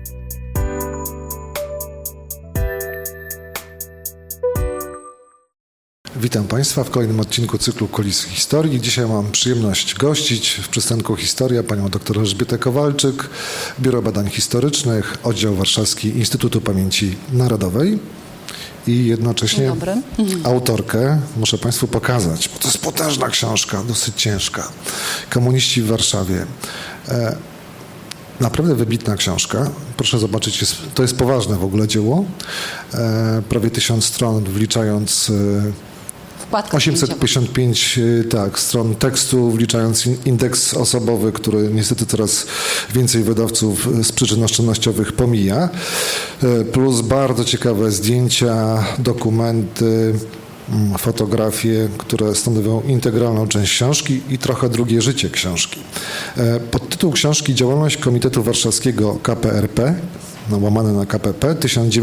Witam Państwa w kolejnym odcinku cyklu Kulisy Historii. Dzisiaj mam przyjemność gościć w przystanku Historia panią dr Elżbietę Kowalczyk, Biuro Badań Historycznych, Oddział Warszawski Instytutu Pamięci Narodowej i jednocześnie autorkę, muszę Państwu pokazać, bo to jest potężna książka, dosyć ciężka. Komuniści w Warszawie. Naprawdę wybitna książka. Proszę zobaczyć, to jest poważne w ogóle dzieło. Prawie 1000 stron, wliczając 855 stron tekstu, wliczając indeks osobowy, który niestety coraz więcej wydawców z przyczyn oszczędnościowych pomija, plus bardzo ciekawe zdjęcia, dokumenty, fotografie, które stanowią integralną część książki i trochę drugie życie książki. Podtytuł książki Działalność Komitetu Warszawskiego KPRP, łamane na KPP,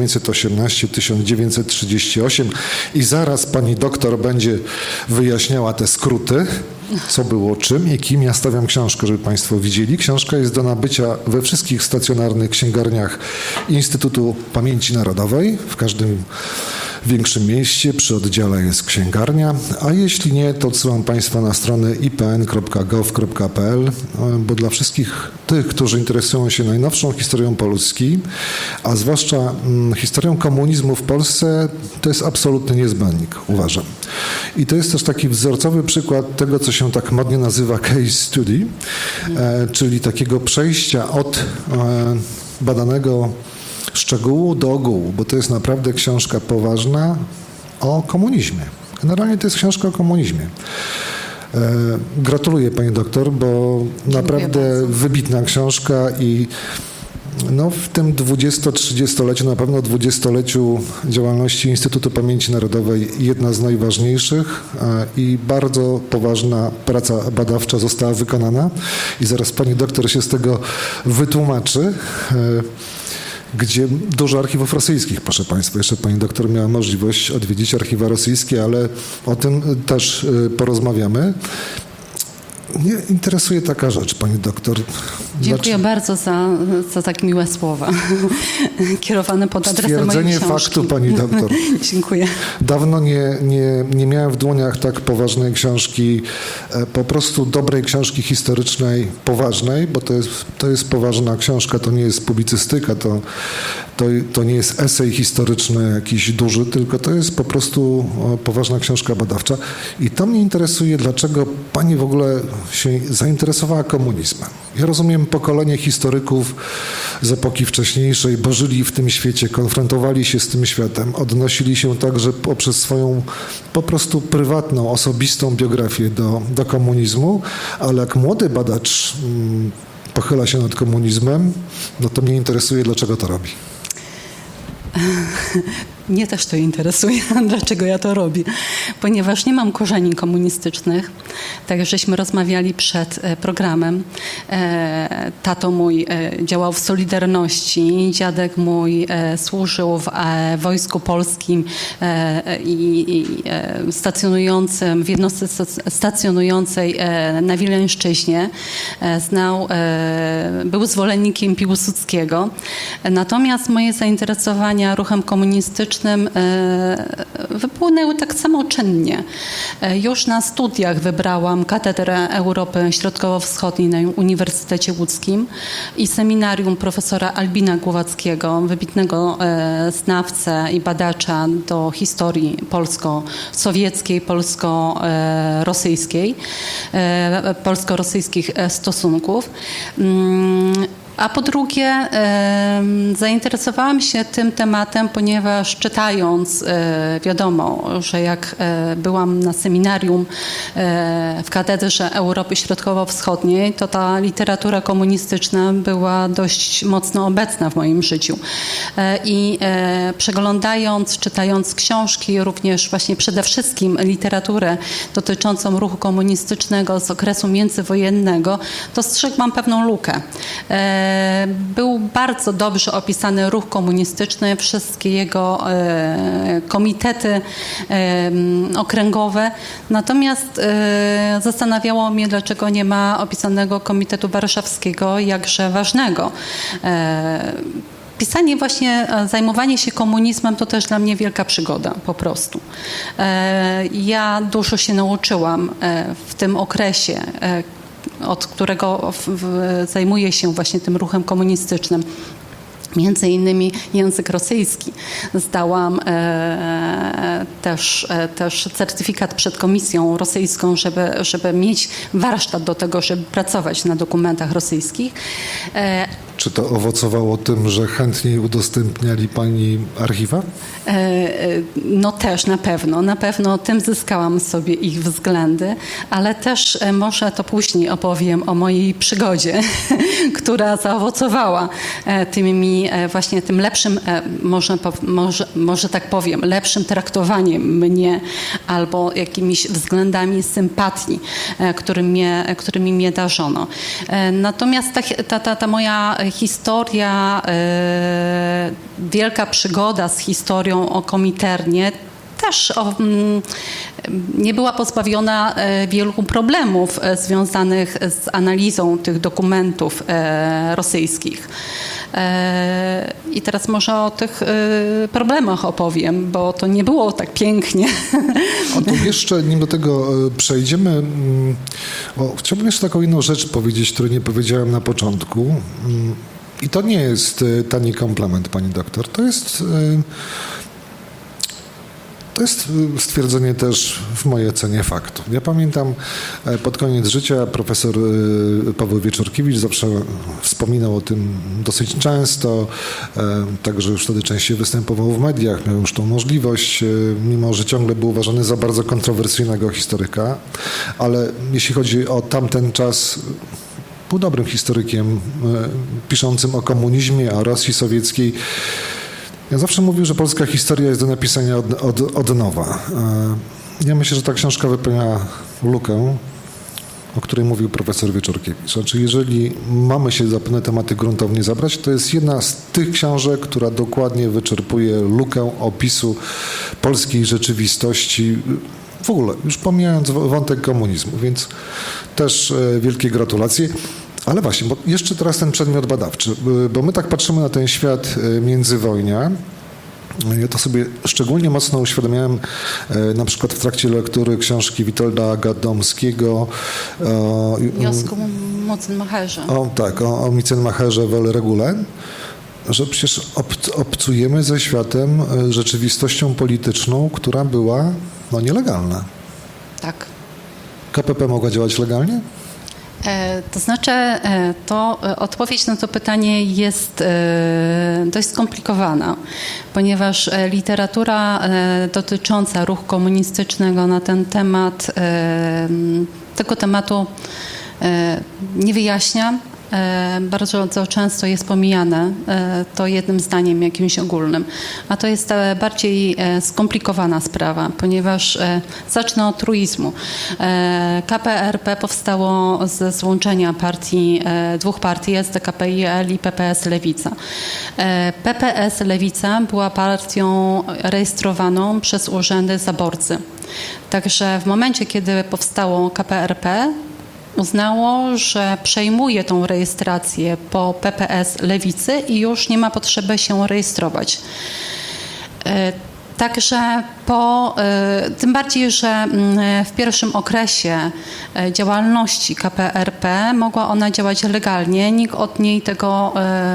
1918-1938 i zaraz pani doktor będzie wyjaśniała te skróty, co było czym i kim. Ja stawiam książkę, żeby Państwo widzieli. Książka jest do nabycia we wszystkich stacjonarnych księgarniach Instytutu Pamięci Narodowej, w każdym większym mieście przy oddziale jest księgarnia, a jeśli nie, to odsyłam Państwa na stronę ipn.gov.pl, bo dla wszystkich tych, którzy interesują się najnowszą historią Polski, a zwłaszcza historią komunizmu w Polsce, to jest absolutny niezbędnik, uważam. I to jest też taki wzorcowy przykład tego, co się tak modnie nazywa case study, czyli takiego przejścia od badanego szczegółu do ogółu, bo to jest naprawdę książka poważna o komunizmie. Generalnie to jest książka o komunizmie. Gratuluję pani doktor, bo naprawdę wybitna książka i w tym 20-30-leciu, na pewno 20-leciu działalności Instytutu Pamięci Narodowej jedna z najważniejszych i bardzo poważna praca badawcza została wykonana i zaraz pani doktor się z tego wytłumaczy. Gdzie dużo archiwów rosyjskich, proszę Państwa. Jeszcze pani doktor miała możliwość odwiedzić archiwa rosyjskie, ale o tym też porozmawiamy. Mnie interesuje taka rzecz, pani doktor. Dziękuję bardzo za tak miłe słowa kierowane pod adresem mojej książki. Stwierdzenie faktu, pani doktor. Dziękuję. Dawno nie miałem w dłoniach tak poważnej książki, po prostu dobrej książki historycznej, poważnej, bo to jest poważna książka, to nie jest publicystyka, to nie jest esej historyczny jakiś duży, tylko to jest po prostu poważna książka badawcza. I to mnie interesuje, dlaczego pani w ogóle się zainteresowała komunizmem. Ja rozumiem pokolenie historyków z epoki wcześniejszej, bo żyli w tym świecie, konfrontowali się z tym światem, odnosili się także poprzez swoją po prostu prywatną, osobistą biografię do komunizmu, ale jak młody badacz pochyla się nad komunizmem, to mnie interesuje, dlaczego to robi. Mnie też to interesuje, dlaczego ja to robię. Ponieważ nie mam korzeni komunistycznych, tak jak żeśmy rozmawiali przed programem. Tato mój działał w Solidarności, dziadek mój służył w Wojsku Polskim i stacjonującym, w jednostce stacjonującej na Wileńszczyźnie. Był zwolennikiem Piłsudskiego. Natomiast moje zainteresowania ruchem komunistycznym wypłynęły tak samoczynnie. Już na studiach wybrałam Katedrę Europy Środkowo-Wschodniej na Uniwersytecie Łódzkim i seminarium profesora Albina Głowackiego, wybitnego znawcę i badacza do historii polsko-sowieckiej, polsko-rosyjskich stosunków. A po drugie, zainteresowałam się tym tematem, ponieważ czytając, wiadomo, że jak byłam na seminarium w Katedrze Europy Środkowo-Wschodniej, to ta literatura komunistyczna była dość mocno obecna w moim życiu. I przeglądając, czytając książki, również właśnie przede wszystkim literaturę dotyczącą ruchu komunistycznego z okresu międzywojennego, dostrzegłam pewną lukę. był bardzo dobrze opisany ruch komunistyczny, wszystkie jego komitety okręgowe. Natomiast zastanawiało mnie, dlaczego nie ma opisanego Komitetu Warszawskiego, jakże ważnego. Pisanie właśnie, zajmowanie się komunizmem to też dla mnie wielka przygoda, po prostu. Ja dużo się nauczyłam w tym okresie, od którego zajmuję się właśnie tym ruchem komunistycznym. Między innymi język rosyjski. Zdałam też certyfikat przed komisją rosyjską, żeby mieć warsztat do tego, żeby pracować na dokumentach rosyjskich. Czy to owocowało tym, że chętniej udostępniali pani archiwa? No też na pewno tym zyskałam sobie ich względy, ale też może to później opowiem o mojej przygodzie, która zaowocowała właśnie tym lepszym, może tak powiem, lepszym traktowaniem mnie albo jakimiś względami sympatii, którymi mnie darzono. Natomiast ta moja historia, wielka przygoda z historią o Kominternie też nie była pozbawiona wielu problemów związanych z analizą tych dokumentów rosyjskich. I teraz może o tych problemach opowiem, bo to nie było tak pięknie. A to jeszcze, nim do tego przejdziemy, chciałbym jeszcze taką inną rzecz powiedzieć, której nie powiedziałem na początku. I to nie jest tani komplement, pani doktor. To jest stwierdzenie też w mojej ocenie faktu. Ja pamiętam pod koniec życia profesor Paweł Wieczorkiewicz zawsze wspominał o tym dosyć często, także już wtedy częściej występował w mediach, miał już tą możliwość, mimo że ciągle był uważany za bardzo kontrowersyjnego historyka, ale jeśli chodzi o tamten czas, był dobrym historykiem piszącym o komunizmie, o Rosji sowieckiej. Ja zawsze mówił, że polska historia jest do napisania od nowa. Ja myślę, że ta książka wypełnia lukę, o której mówił profesor Wieczorkiewicz. Znaczy, jeżeli mamy się za pewne tematy gruntownie zabrać, to jest jedna z tych książek, która dokładnie wyczerpuje lukę opisu polskiej rzeczywistości, w ogóle, już pomijając wątek komunizmu, więc też wielkie gratulacje. Ale właśnie, bo jeszcze teraz ten przedmiot badawczy, bo my tak patrzymy na ten świat międzywojnia. Ja to sobie szczególnie mocno uświadomiałem na przykład w trakcie lektury książki Witolda Gadomskiego Wniosku o Mickenmacherze. O Mickenmacherze w Regule, że przecież obcujemy ze światem, rzeczywistością polityczną, która była nielegalna. Tak. KPP mogła działać legalnie? To znaczy, odpowiedź na to pytanie jest dość skomplikowana, ponieważ literatura dotycząca ruchu komunistycznego na ten temat, tego tematu nie wyjaśnia. Bardzo często jest pomijane to jednym zdaniem jakimś ogólnym. A to jest bardziej skomplikowana sprawa, ponieważ zacznę od truizmu. KPRP powstało ze złączenia dwóch partii, SDKP-IL i PPS Lewica. PPS Lewica była partią rejestrowaną przez urzędy zaborcy. Także w momencie, kiedy powstało KPRP, uznało, że przejmuje tą rejestrację po PPS Lewicy i już nie ma potrzeby się rejestrować. Także tym bardziej, że w pierwszym okresie działalności KPRP mogła ona działać legalnie, nikt od niej tego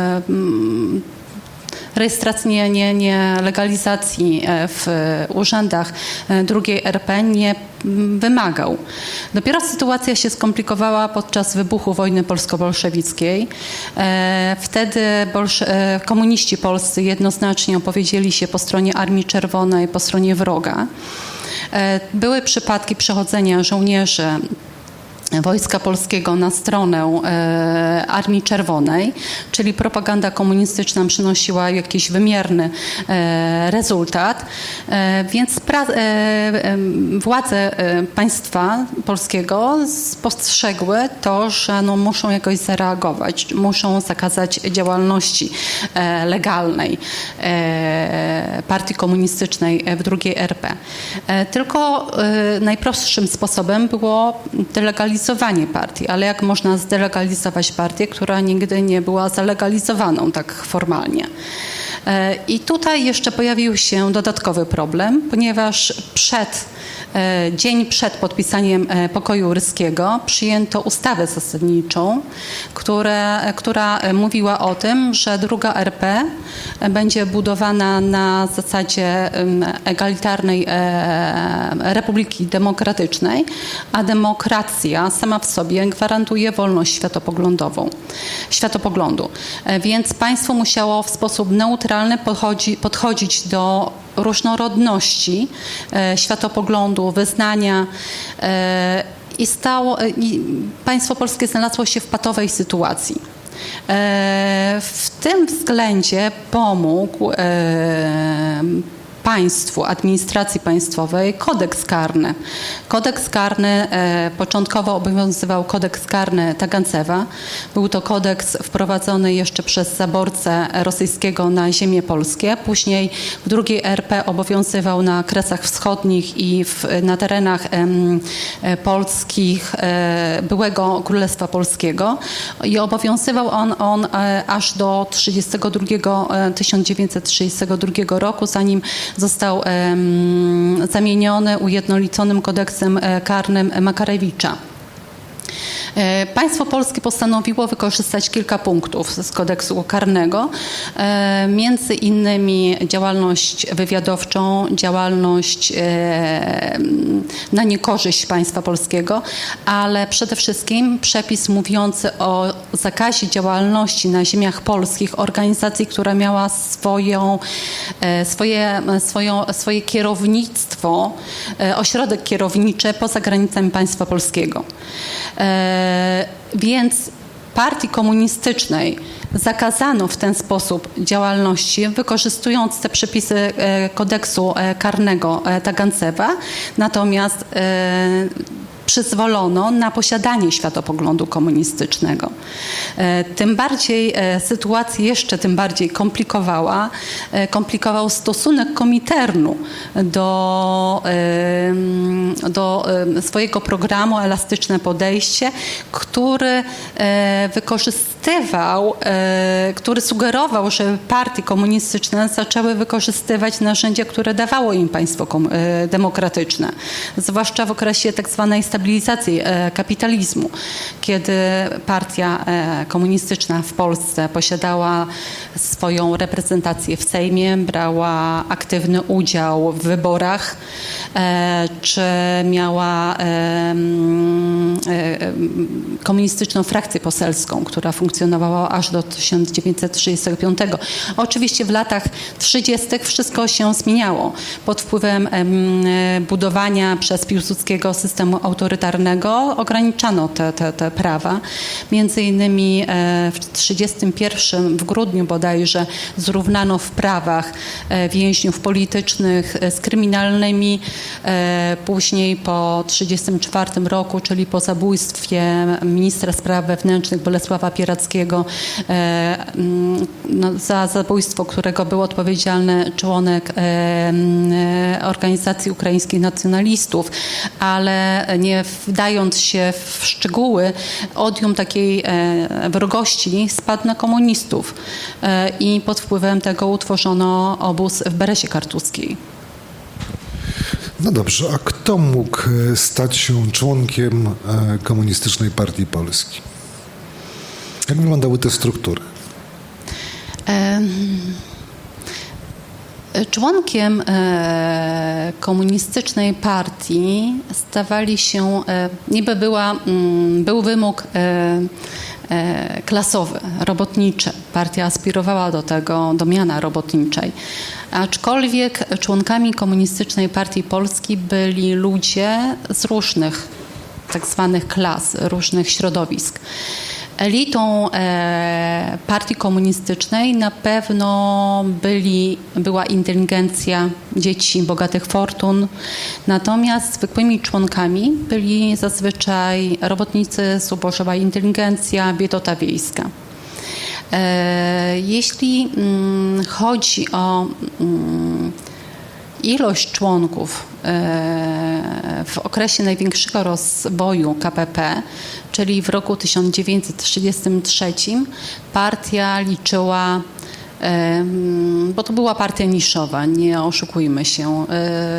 rejestracji, nie legalizacji w urzędach II RP nie wymagał. Dopiero sytuacja się skomplikowała podczas wybuchu wojny polsko-bolszewickiej. Wtedy komuniści polscy jednoznacznie opowiedzieli się po stronie Armii Czerwonej, po stronie wroga. Były przypadki przechodzenia żołnierzy Wojska Polskiego na stronę Armii Czerwonej, czyli propaganda komunistyczna przynosiła jakiś wymierny rezultat, więc władze państwa polskiego spostrzegły to, że muszą jakoś zareagować, muszą zakazać działalności legalnej partii komunistycznej w II RP. Tylko najprostszym sposobem było delegalizowanie partii, ale jak można zdelegalizować partię, która nigdy nie była zalegalizowaną tak formalnie. I tutaj jeszcze pojawił się dodatkowy problem, ponieważ dzień przed podpisaniem pokoju ryskiego przyjęto ustawę zasadniczą, która mówiła o tym, że druga RP będzie budowana na zasadzie egalitarnej republiki demokratycznej, a demokracja sama w sobie gwarantuje wolność światopoglądu. Więc państwo musiało w sposób neutralny podchodzić do różnorodności światopoglądu, wyznania i państwo polskie znalazło się w patowej sytuacji. W tym względzie pomógł państwu, administracji państwowej kodeks karny. Kodeks karny, początkowo obowiązywał kodeks karny Tagancewa. Był to kodeks wprowadzony jeszcze przez zaborcę rosyjskiego na ziemię polskie. Później w II RP obowiązywał na Kresach Wschodnich i na terenach polskich byłego Królestwa Polskiego i obowiązywał on aż do 1932 roku, zanim został zamieniony ujednoliconym kodeksem karnym Makarewicza. Państwo polskie postanowiło wykorzystać kilka punktów z kodeksu karnego, między innymi działalność wywiadowczą, działalność na niekorzyść państwa polskiego, ale przede wszystkim przepis mówiący o zakazie działalności na ziemiach polskich organizacji, która miała swoje kierownictwo, ośrodek kierowniczy poza granicami państwa polskiego. Więc partii komunistycznej zakazano w ten sposób działalności, wykorzystując te przepisy kodeksu karnego Tagancewa, natomiast przyzwolono na posiadanie światopoglądu komunistycznego. Tym bardziej sytuację jeszcze tym bardziej komplikował stosunek Kominternu do swojego programu Elastyczne Podejście, który sugerował, że partie komunistyczne zaczęły wykorzystywać narzędzia, które dawało im państwo demokratyczne, zwłaszcza w okresie tak zwanej stabilizacji kapitalizmu, kiedy partia komunistyczna w Polsce posiadała swoją reprezentację w Sejmie, brała aktywny udział w wyborach, czy miała komunistyczną frakcję poselską, która funkcjonowała aż do 1935. Oczywiście w latach 30. wszystko się zmieniało. Pod wpływem budowania przez Piłsudskiego systemu autorytarnego ograniczano te prawa. Między innymi w 1931 w grudniu bodajże zrównano w prawach więźniów politycznych z kryminalnymi. Później po 1934 roku, czyli po zabójstwie ministra spraw wewnętrznych Bolesława Pierackiego, za zabójstwo, którego był odpowiedzialny członek organizacji ukraińskich nacjonalistów, ale nie wdając się w szczegóły, odium takiej wrogości spadł na komunistów i pod wpływem tego utworzono obóz w Beresie Kartuskiej. No dobrze, a kto mógł stać się członkiem Komunistycznej Partii Polski? Jak wyglądały te struktury? Członkiem komunistycznej partii stawali się, był wymóg klasowy, robotniczy. Partia aspirowała do miana robotniczej. Aczkolwiek członkami Komunistycznej Partii Polski byli ludzie z różnych tak zwanych klas, różnych środowisk. Elitą partii komunistycznej na pewno była inteligencja dzieci bogatych fortun, natomiast zwykłymi członkami byli zazwyczaj robotnicy, zubożała inteligencja, biedota wiejska. Jeśli chodzi o ilość członków w okresie największego rozwoju KPP, czyli w roku 1933, partia liczyła, bo to była partia niszowa, nie oszukujmy się,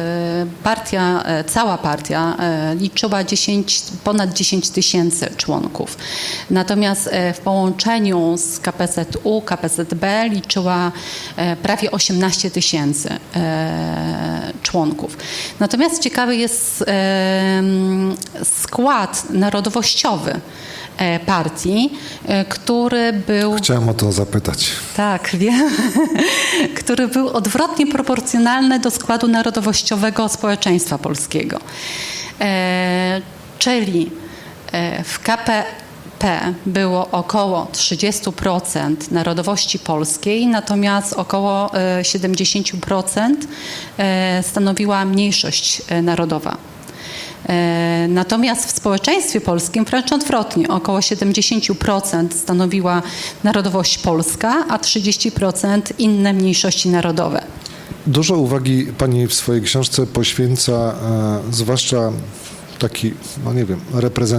cała partia liczyła ponad 10 tysięcy członków. Natomiast w połączeniu z KPZU, KPZB liczyła prawie 18 tysięcy członków. Natomiast ciekawy jest skład narodowościowy partii, który był... Chciałem o to zapytać. Tak, wiem. Który był odwrotnie proporcjonalny do składu narodowościowego społeczeństwa polskiego. Czyli w KPP było około 30% narodowości polskiej, natomiast około 70% stanowiła mniejszość narodowa. Natomiast w społeczeństwie polskim wręcz odwrotnie, około 70% stanowiła narodowość polska, a 30% inne mniejszości narodowe. Dużo uwagi pani w swojej książce poświęca zwłaszcza takiej, no nie wiem,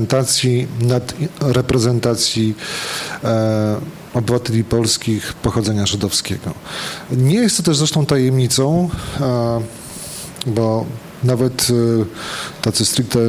reprezentacji obywateli polskich pochodzenia żydowskiego. Nie jest to też zresztą tajemnicą, bo nawet tacy stricte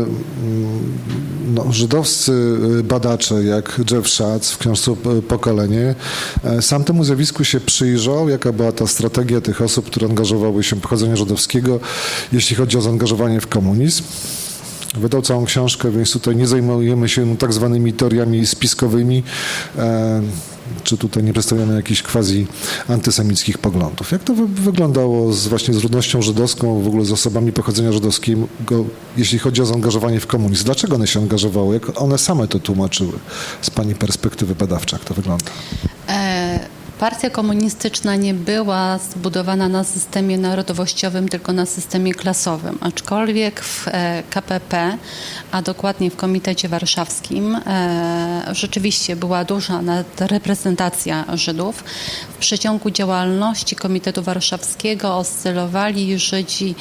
żydowscy badacze, jak Jeff Schatz w książce Pokolenie, sam temu zjawisku się przyjrzał, jaka była ta strategia tych osób, które angażowały się w pochodzenie żydowskiego, jeśli chodzi o zaangażowanie w komunizm. Wydał całą książkę, więc tutaj nie zajmujemy się tak zwanymi teoriami spiskowymi, czy tutaj nie przedstawiamy jakichś quasi antysemickich poglądów. Jak to wyglądało właśnie z ludnością żydowską, w ogóle z osobami pochodzenia żydowskiego, jeśli chodzi o zaangażowanie w komunizm? Dlaczego one się angażowały? Jak one same to tłumaczyły z pani perspektywy badawczej? Jak to wygląda? Partia komunistyczna nie była zbudowana na systemie narodowościowym, tylko na systemie klasowym. Aczkolwiek w KPP, a dokładnie w Komitecie Warszawskim, rzeczywiście była duża nadreprezentacja Żydów. W przeciągu działalności Komitetu Warszawskiego oscylowali Żydzi,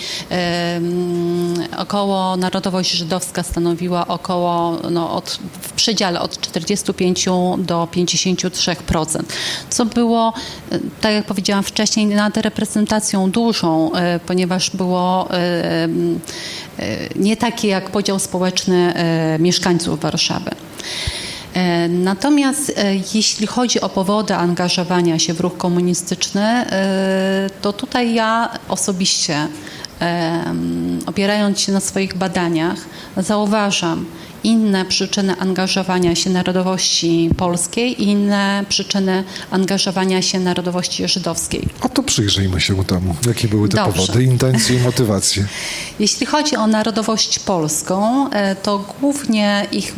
około narodowość żydowska stanowiła około, w przedziale od 45 do 53%, co było, tak jak powiedziałam wcześniej, nad reprezentacją dużą, ponieważ było nie takie jak podział społeczny mieszkańców Warszawy. Natomiast jeśli chodzi o powody angażowania się w ruch komunistyczny, to tutaj ja osobiście, opierając się na swoich badaniach, zauważam inne przyczyny angażowania się narodowości polskiej i inne przyczyny angażowania się narodowości żydowskiej. A to przyjrzyjmy się temu, jakie były te powody, intencje i motywacje. Jeśli chodzi o narodowość polską, to głównie ich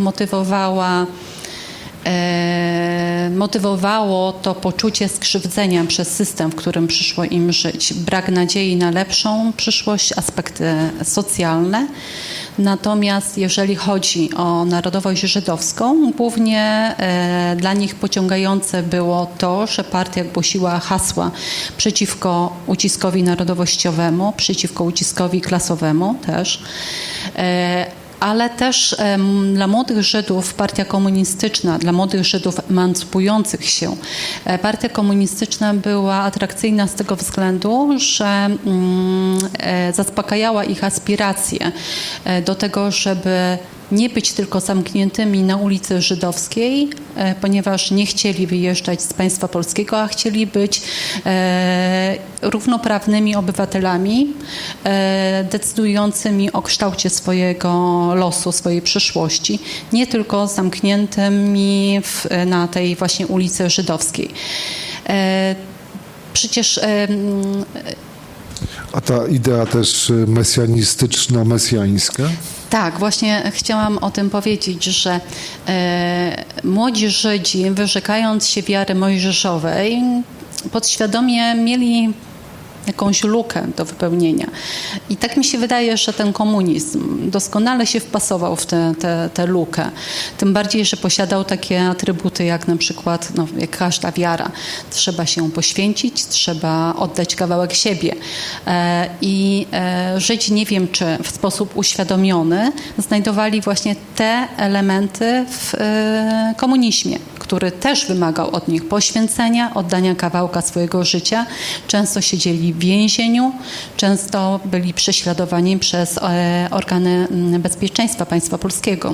motywowało to poczucie skrzywdzenia przez system, w którym przyszło im żyć. Brak nadziei na lepszą przyszłość, aspekty socjalne. Natomiast jeżeli chodzi o narodowość żydowską, głównie dla nich pociągające było to, że partia głosiła hasła przeciwko uciskowi narodowościowemu, przeciwko uciskowi klasowemu też. Ale też dla młodych Żydów partia komunistyczna, dla młodych Żydów emancypujących się, partia komunistyczna była atrakcyjna z tego względu, że zaspokajała ich aspiracje do tego, żeby nie być tylko zamkniętymi na ulicy Żydowskiej, ponieważ nie chcieli wyjeżdżać z państwa polskiego, a chcieli być równoprawnymi obywatelami, decydującymi o kształcie swojego losu, swojej przyszłości, nie tylko zamkniętymi na tej właśnie ulicy Żydowskiej. Przecież... A ta idea też mesjanistyczna, mesjańska? Tak, właśnie chciałam o tym powiedzieć, że młodzi Żydzi, wyrzekając się wiary mojżeszowej, podświadomie mieli jakąś lukę do wypełnienia. I tak mi się wydaje, że ten komunizm doskonale się wpasował w tę lukę. Tym bardziej, że posiadał takie atrybuty jak na przykład, jak każda wiara. Trzeba się poświęcić, trzeba oddać kawałek siebie. I Żydzi, nie wiem czy w sposób uświadomiony, znajdowali właśnie te elementy w komunizmie, który też wymagał od nich poświęcenia, oddania kawałka swojego życia. Często siedzieli w więzieniu, często byli prześladowani przez organy bezpieczeństwa państwa polskiego.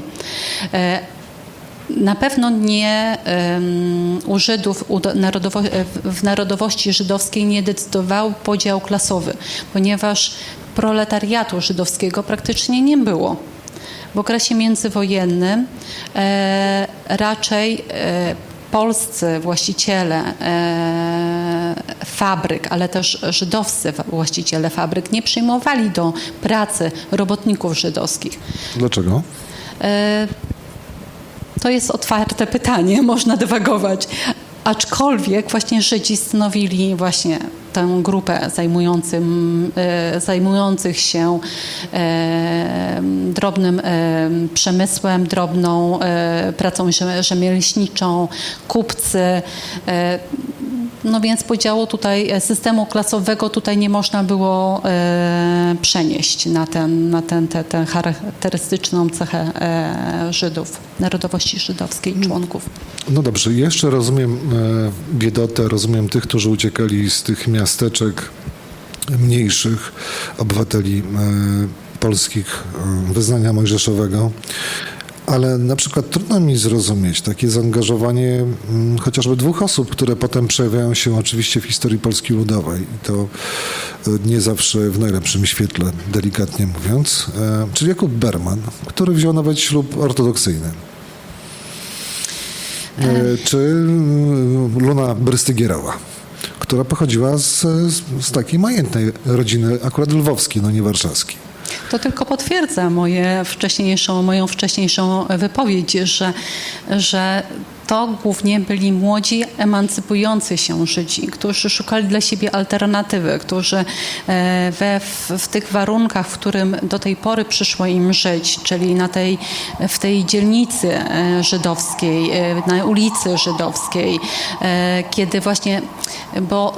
Na pewno nie u Żydów w narodowości żydowskiej nie decydował podział klasowy, ponieważ proletariatu żydowskiego praktycznie nie było. W okresie międzywojennym raczej polscy właściciele fabryk, ale też żydowscy właściciele fabryk nie przyjmowali do pracy robotników żydowskich. Dlaczego? To jest otwarte pytanie, można dywagować. Aczkolwiek właśnie Żydzi stanowili właśnie tę grupę zajmujących się drobnym przemysłem, drobną pracą rzemieślniczą, kupcy. No więc podziału tutaj, systemu klasowego tutaj nie można było przenieść na tę charakterystyczną cechę Żydów, narodowości żydowskiej, członków. No dobrze, jeszcze rozumiem biedotę, rozumiem tych, którzy uciekali z tych miasteczek mniejszych, obywateli polskich wyznania mojżeszowego. Ale na przykład trudno mi zrozumieć takie zaangażowanie chociażby dwóch osób, które potem przejawiają się oczywiście w historii Polski Ludowej i to nie zawsze w najlepszym świetle, delikatnie mówiąc, czyli Jakub Berman, który wziął nawet ślub ortodoksyjny. Czy Luna Brystygierowa, która pochodziła z takiej majętnej rodziny, akurat lwowskiej, no nie warszawskiej. To tylko potwierdza moją wcześniejszą wypowiedź, że to głównie byli młodzi, emancypujący się Żydzi, którzy szukali dla siebie alternatywy, którzy w tych warunkach, w którym do tej pory przyszło im żyć, czyli w tej dzielnicy żydowskiej, na ulicy żydowskiej, kiedy właśnie, bo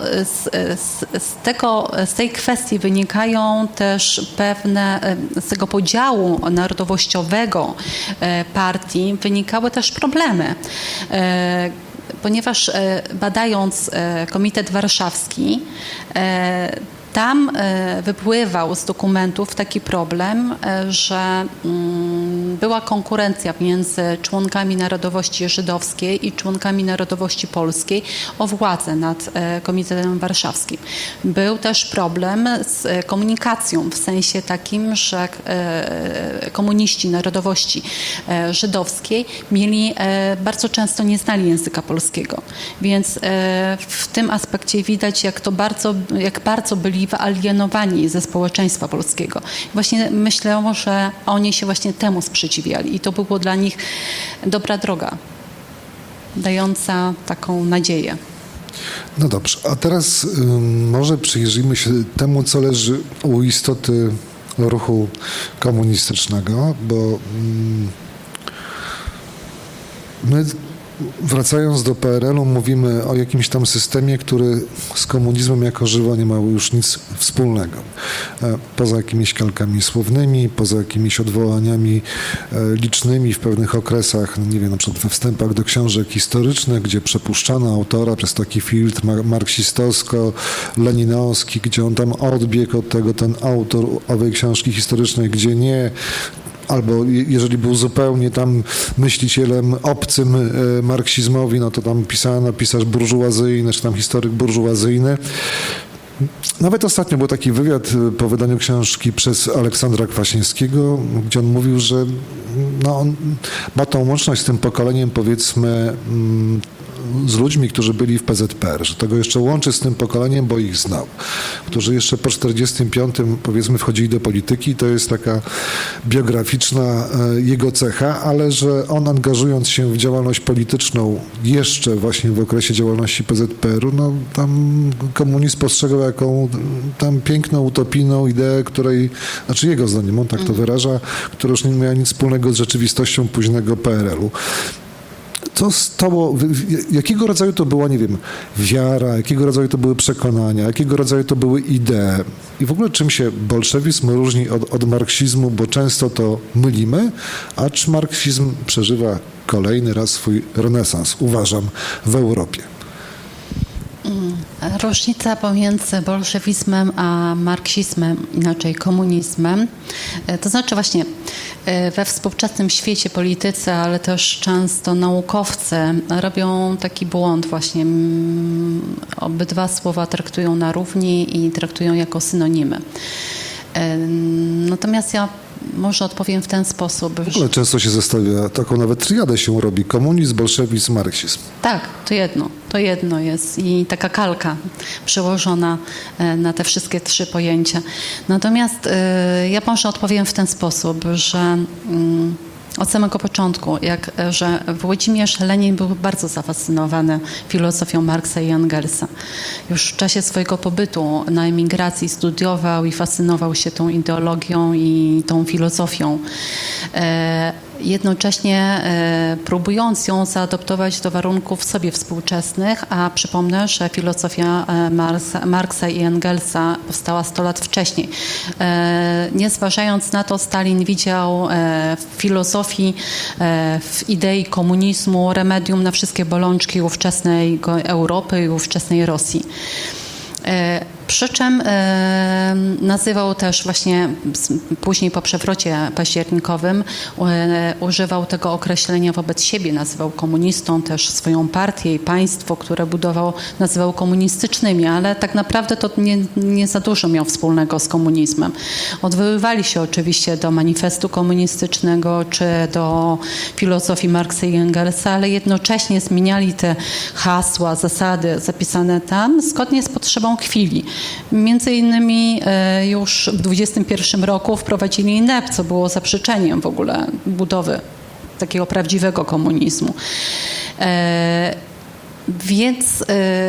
z tej kwestii wynikają też z tego podziału narodowościowego partii wynikały też problemy. Ponieważ badając Komitet Warszawski, tam wypływał z dokumentów taki problem, że była konkurencja między członkami narodowości żydowskiej i członkami narodowości polskiej o władzę nad Komitetem Warszawskim. Był też problem z komunikacją w sensie takim, że komuniści narodowości żydowskiej bardzo często nie znali języka polskiego. Więc w tym aspekcie widać, jak bardzo byli wyalienowani ze społeczeństwa polskiego. Właśnie myślę, że oni się właśnie temu sprzeciwiali i to było dla nich dobra droga, dająca taką nadzieję. No dobrze, a teraz może przyjrzyjmy się temu, co leży u istoty ruchu komunistycznego, bo my wracając do PRL-u mówimy o jakimś tam systemie, który z komunizmem jako żywo nie ma już nic wspólnego. Poza jakimiś kalkami słownymi, poza jakimiś odwołaniami licznymi w pewnych okresach, nie wiem, na przykład we wstępach do książek historycznych, gdzie przepuszczano autora przez taki filtr marksistowsko-leninowski, gdzie on tam odbiegł od tego, ten autor owej książki historycznej, gdzie nie. Albo jeżeli był zupełnie tam myślicielem obcym marksizmowi, no to tam pisano pisarz burżuazyjny, czy tam historyk burżuazyjny. Nawet ostatnio był taki wywiad po wydaniu książki przez Aleksandra Kwaśniewskiego, gdzie on mówił, że on ma tą łączność z tym pokoleniem, powiedzmy, z ludźmi, którzy byli w PZPR, że to go jeszcze łączy z tym pokoleniem, bo ich znał, którzy jeszcze po 45 powiedzmy wchodzili do polityki, to jest taka biograficzna jego cecha, ale że on angażując się w działalność polityczną jeszcze właśnie w okresie działalności PZPR-u, no tam komunizm postrzegał jaką tam piękną, utopijną ideę, której, znaczy jego zdaniem, on tak to wyraża, która już nie miała nic wspólnego z rzeczywistością późnego PRL-u. Co stało, jakiego rodzaju to była, nie wiem, wiara, jakiego rodzaju to były przekonania, jakiego rodzaju to były idee i w ogóle czym się bolszewizm różni od marksizmu, bo często to mylimy, a czy marksizm przeżywa kolejny raz swój renesans, uważam, w Europie. Różnica pomiędzy bolszewizmem a marksizmem, inaczej komunizmem, to znaczy właśnie we współczesnym świecie politycy, ale też często naukowcy robią taki błąd właśnie. Obydwa słowa traktują na równi i traktują jako synonimy. Natomiast ja może odpowiem w ten sposób. W ogóle często się zestawia, taką nawet triadę się robi, komunizm, bolszewizm, marksizm. Tak, to jedno jest i taka kalka przełożona na te wszystkie trzy pojęcia. Natomiast ja może odpowiem w ten sposób, że od samego początku, że Włodzimierz Lenin był bardzo zafascynowany filozofią Marksa i Engelsa. Już w czasie swojego pobytu na emigracji studiował i fascynował się tą ideologią i tą filozofią. Jednocześnie próbując ją zaadoptować do warunków sobie współczesnych, a przypomnę, że filozofia Marksa i Engelsa powstała 100 lat wcześniej. Nie zważając na to, Stalin widział w filozofii, w idei komunizmu remedium na wszystkie bolączki ówczesnej Europy i ówczesnej Rosji. Przy czym nazywał też właśnie później po przewrocie październikowym używał tego określenia wobec siebie, nazywał komunistą też swoją partię i państwo, które budował, nazywał komunistycznymi, ale tak naprawdę to nie za dużo miał wspólnego z komunizmem. Odwoływali się oczywiście do manifestu komunistycznego czy do filozofii Marksa i Engelsa, ale jednocześnie zmieniali te hasła, zasady zapisane tam zgodnie z potrzebą chwili. Między innymi już w 21 roku wprowadzili NEP, co było zaprzeczeniem w ogóle budowy takiego prawdziwego komunizmu. Więc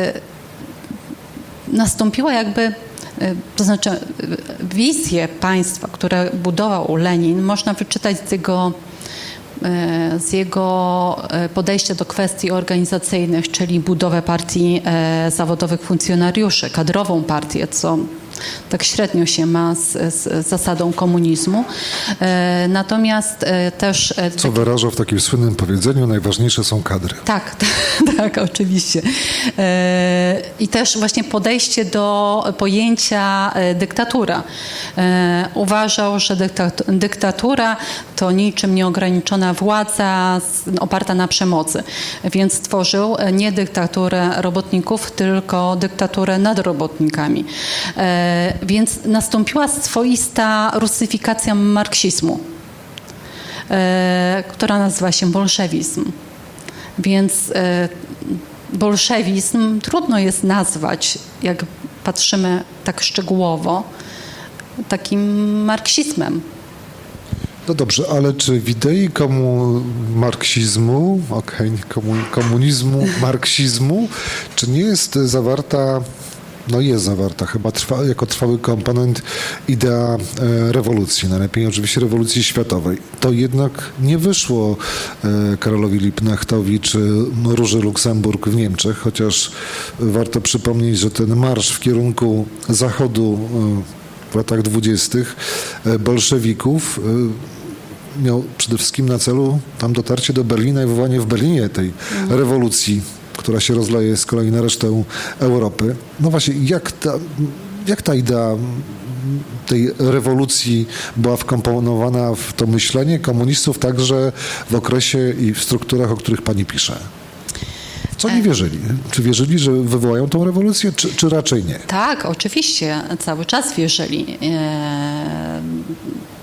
nastąpiła jakby, to znaczy wizję państwa, które budował Lenin, można wyczytać z jego podejścia do kwestii organizacyjnych, czyli budowę partii zawodowych funkcjonariuszy, kadrową partię, co tak średnio się ma z zasadą komunizmu. Natomiast też... Co wyraża w takim słynnym powiedzeniu, najważniejsze są kadry. Tak, oczywiście. I też właśnie podejście do pojęcia dyktatura. Uważał, że dyktatura to niczym nieograniczona władza oparta na przemocy. Więc stworzył nie dyktaturę robotników, tylko dyktaturę nad robotnikami. Więc nastąpiła swoista rusyfikacja marksizmu, która nazywa się bolszewizm. Więc bolszewizm trudno jest nazwać, jak patrzymy tak szczegółowo, takim marksizmem. No dobrze, ale czy w idei marksizmu, komunizmu, marksizmu, czy nie jest zawarta, no jest zawarta chyba jako trwały komponent idea rewolucji, najlepiej oczywiście rewolucji światowej. To jednak nie wyszło Karolowi Liebknechtowi czy Róży Luksemburg w Niemczech, chociaż warto przypomnieć, że ten marsz w kierunku zachodu w latach 20. bolszewików miał przede wszystkim na celu tam dotarcie do Berlina i wywołanie w Berlinie tej rewolucji, która się rozleje z kolei na resztę Europy. No właśnie, jak ta idea tej rewolucji była wkomponowana w to myślenie komunistów także w okresie i w strukturach, o których pani pisze? Co oni wierzyli? Czy wierzyli, że wywołają tą rewolucję, czy raczej nie? Tak, oczywiście. Cały czas wierzyli.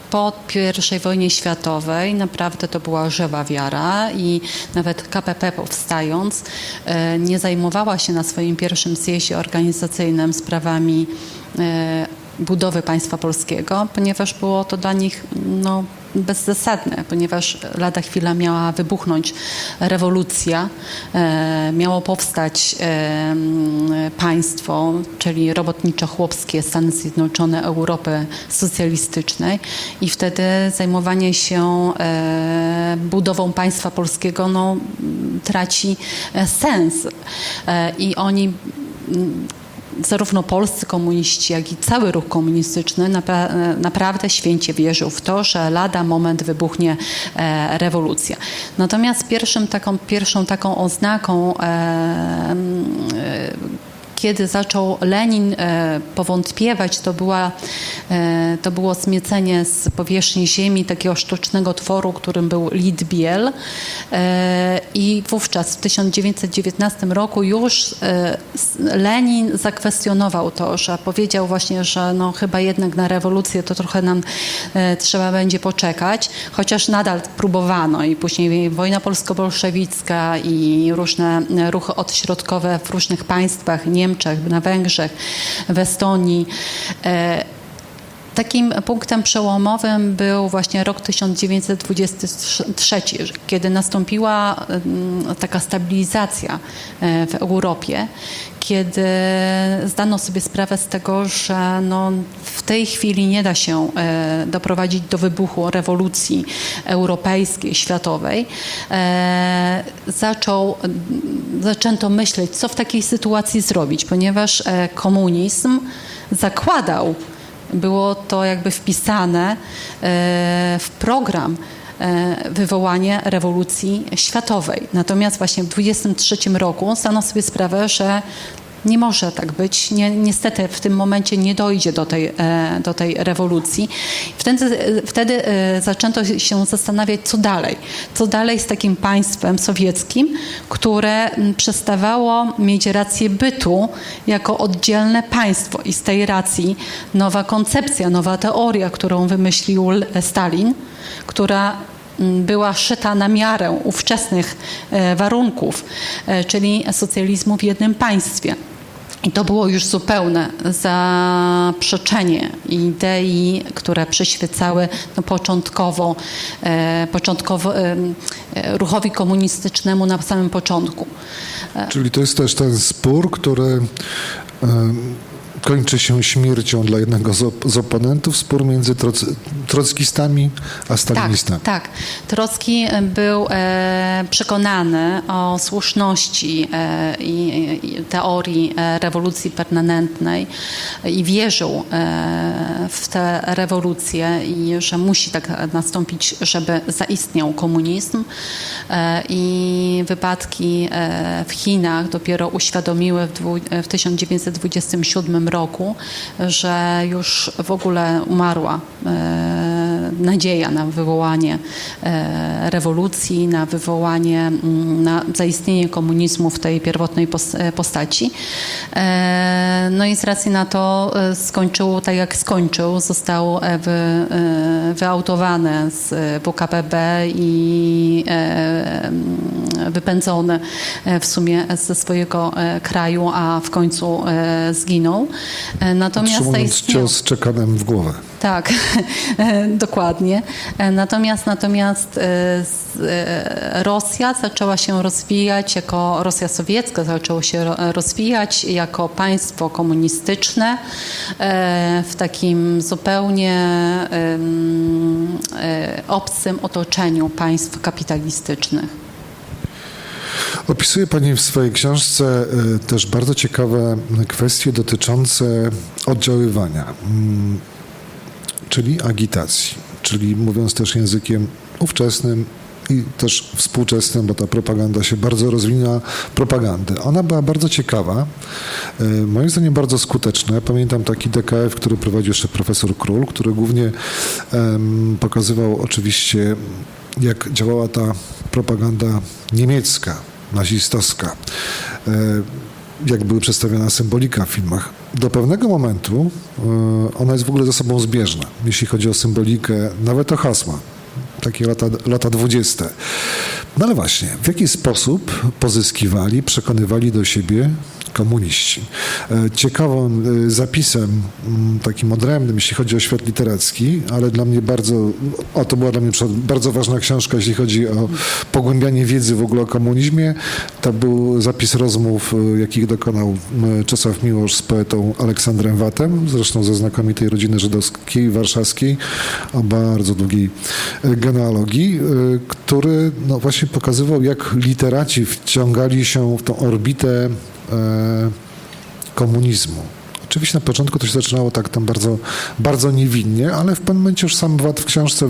po I wojnie światowej naprawdę to była żywa wiara i nawet KPP powstając nie zajmowała się na swoim pierwszym zjeździe organizacyjnym sprawami budowy państwa polskiego, ponieważ było to dla nich bezzasadne, ponieważ lada chwila miała wybuchnąć rewolucja, miało powstać państwo, czyli robotniczo-chłopskie Stany Zjednoczone Europy socjalistycznej i wtedy zajmowanie się budową państwa polskiego traci sens i oni zarówno polscy komuniści, jak i cały ruch komunistyczny naprawdę święcie wierzył w to, że lada moment wybuchnie rewolucja. Natomiast pierwszą taką oznaką kiedy zaczął Lenin powątpiewać, to było zmiecenie z powierzchni ziemi takiego sztucznego tworu, którym był Litbiel. I wówczas w 1919 roku już Lenin zakwestionował to, że powiedział właśnie, że chyba jednak na rewolucję to trochę nam trzeba będzie poczekać, chociaż nadal próbowano i później wojna polsko-bolszewicka i różne ruchy odśrodkowe w różnych państwach, Niemczech, na Węgrzech, w Estonii. Takim punktem przełomowym był właśnie rok 1923, kiedy nastąpiła taka stabilizacja w Europie, kiedy zdano sobie sprawę z tego, że w tej chwili nie da się doprowadzić do wybuchu rewolucji europejskiej, światowej. Zaczęto myśleć, co w takiej sytuacji zrobić, ponieważ komunizm zakładał, było to jakby wpisane w program wywołanie rewolucji światowej. Natomiast właśnie w 1923 roku zdano sobie sprawę, że nie może tak być. Niestety w tym momencie nie dojdzie do tej rewolucji. Wtedy zaczęto się zastanawiać, co dalej. Co dalej z takim państwem sowieckim, które przestawało mieć rację bytu jako oddzielne państwo. I z tej racji nowa koncepcja, nowa teoria, którą wymyślił Stalin, która była szyta na miarę ówczesnych warunków, czyli socjalizmu w jednym państwie. I to było już zupełne zaprzeczenie idei, które przyświecały początkowo ruchowi komunistycznemu na samym początku. Czyli to jest też ten spór, który kończy się śmiercią dla jednego z oponentów, spór między trockistami a stalinistami. Tak. Trocki był przekonany o słuszności i teorii rewolucji permanentnej i wierzył w tę rewolucję i że musi tak nastąpić, żeby zaistniał komunizm. I wypadki w Chinach dopiero uświadomiły w 1927 roku, że już w ogóle umarła nadzieja na wywołanie rewolucji, na wywołanie, na zaistnienie komunizmu w tej pierwotnej postaci. No i z racji na to skończył tak jak skończył, został wyautowany z WKPB i wypędzony w sumie ze swojego kraju, a w końcu zginął. Natomiast cios czekanem w głowę. Tak, dokładnie. Natomiast Rosja zaczęła się rozwijać Rosja sowiecka zaczęła się rozwijać jako państwo komunistyczne w takim zupełnie obcym otoczeniu państw kapitalistycznych. Opisuje Pani w swojej książce też bardzo ciekawe kwestie dotyczące oddziaływania, czyli agitacji, czyli mówiąc też językiem ówczesnym i też współczesnym, bo ta propaganda się bardzo rozwinęła, propagandy. Ona była bardzo ciekawa, moim zdaniem bardzo skuteczna. Ja pamiętam taki DKF, który prowadził jeszcze profesor Król, który głównie pokazywał oczywiście, jak działała ta propaganda niemiecka, nazistowska, jak była przedstawiona symbolika w filmach do pewnego momentu ona jest w ogóle ze sobą zbieżna, jeśli chodzi o symbolikę, nawet o hasła. Takie lata 20. No ale właśnie, w jaki sposób pozyskiwali, przekonywali do siebie komuniści? Ciekawym zapisem, takim odrębnym, jeśli chodzi o świat literacki, ale dla mnie to była dla mnie bardzo ważna książka, jeśli chodzi o pogłębianie wiedzy w ogóle o komunizmie. To był zapis rozmów, jakich dokonał Czesław Miłosz z poetą Aleksandrem Watem, zresztą ze znakomitej rodziny żydowskiej, warszawskiej, o bardzo długiej genealogii, który właśnie pokazywał, jak literaci wciągali się w tą orbitę komunizmu. Oczywiście na początku to się zaczynało tak tam bardzo, bardzo niewinnie, ale w pewnym momencie już sam Wat w książce,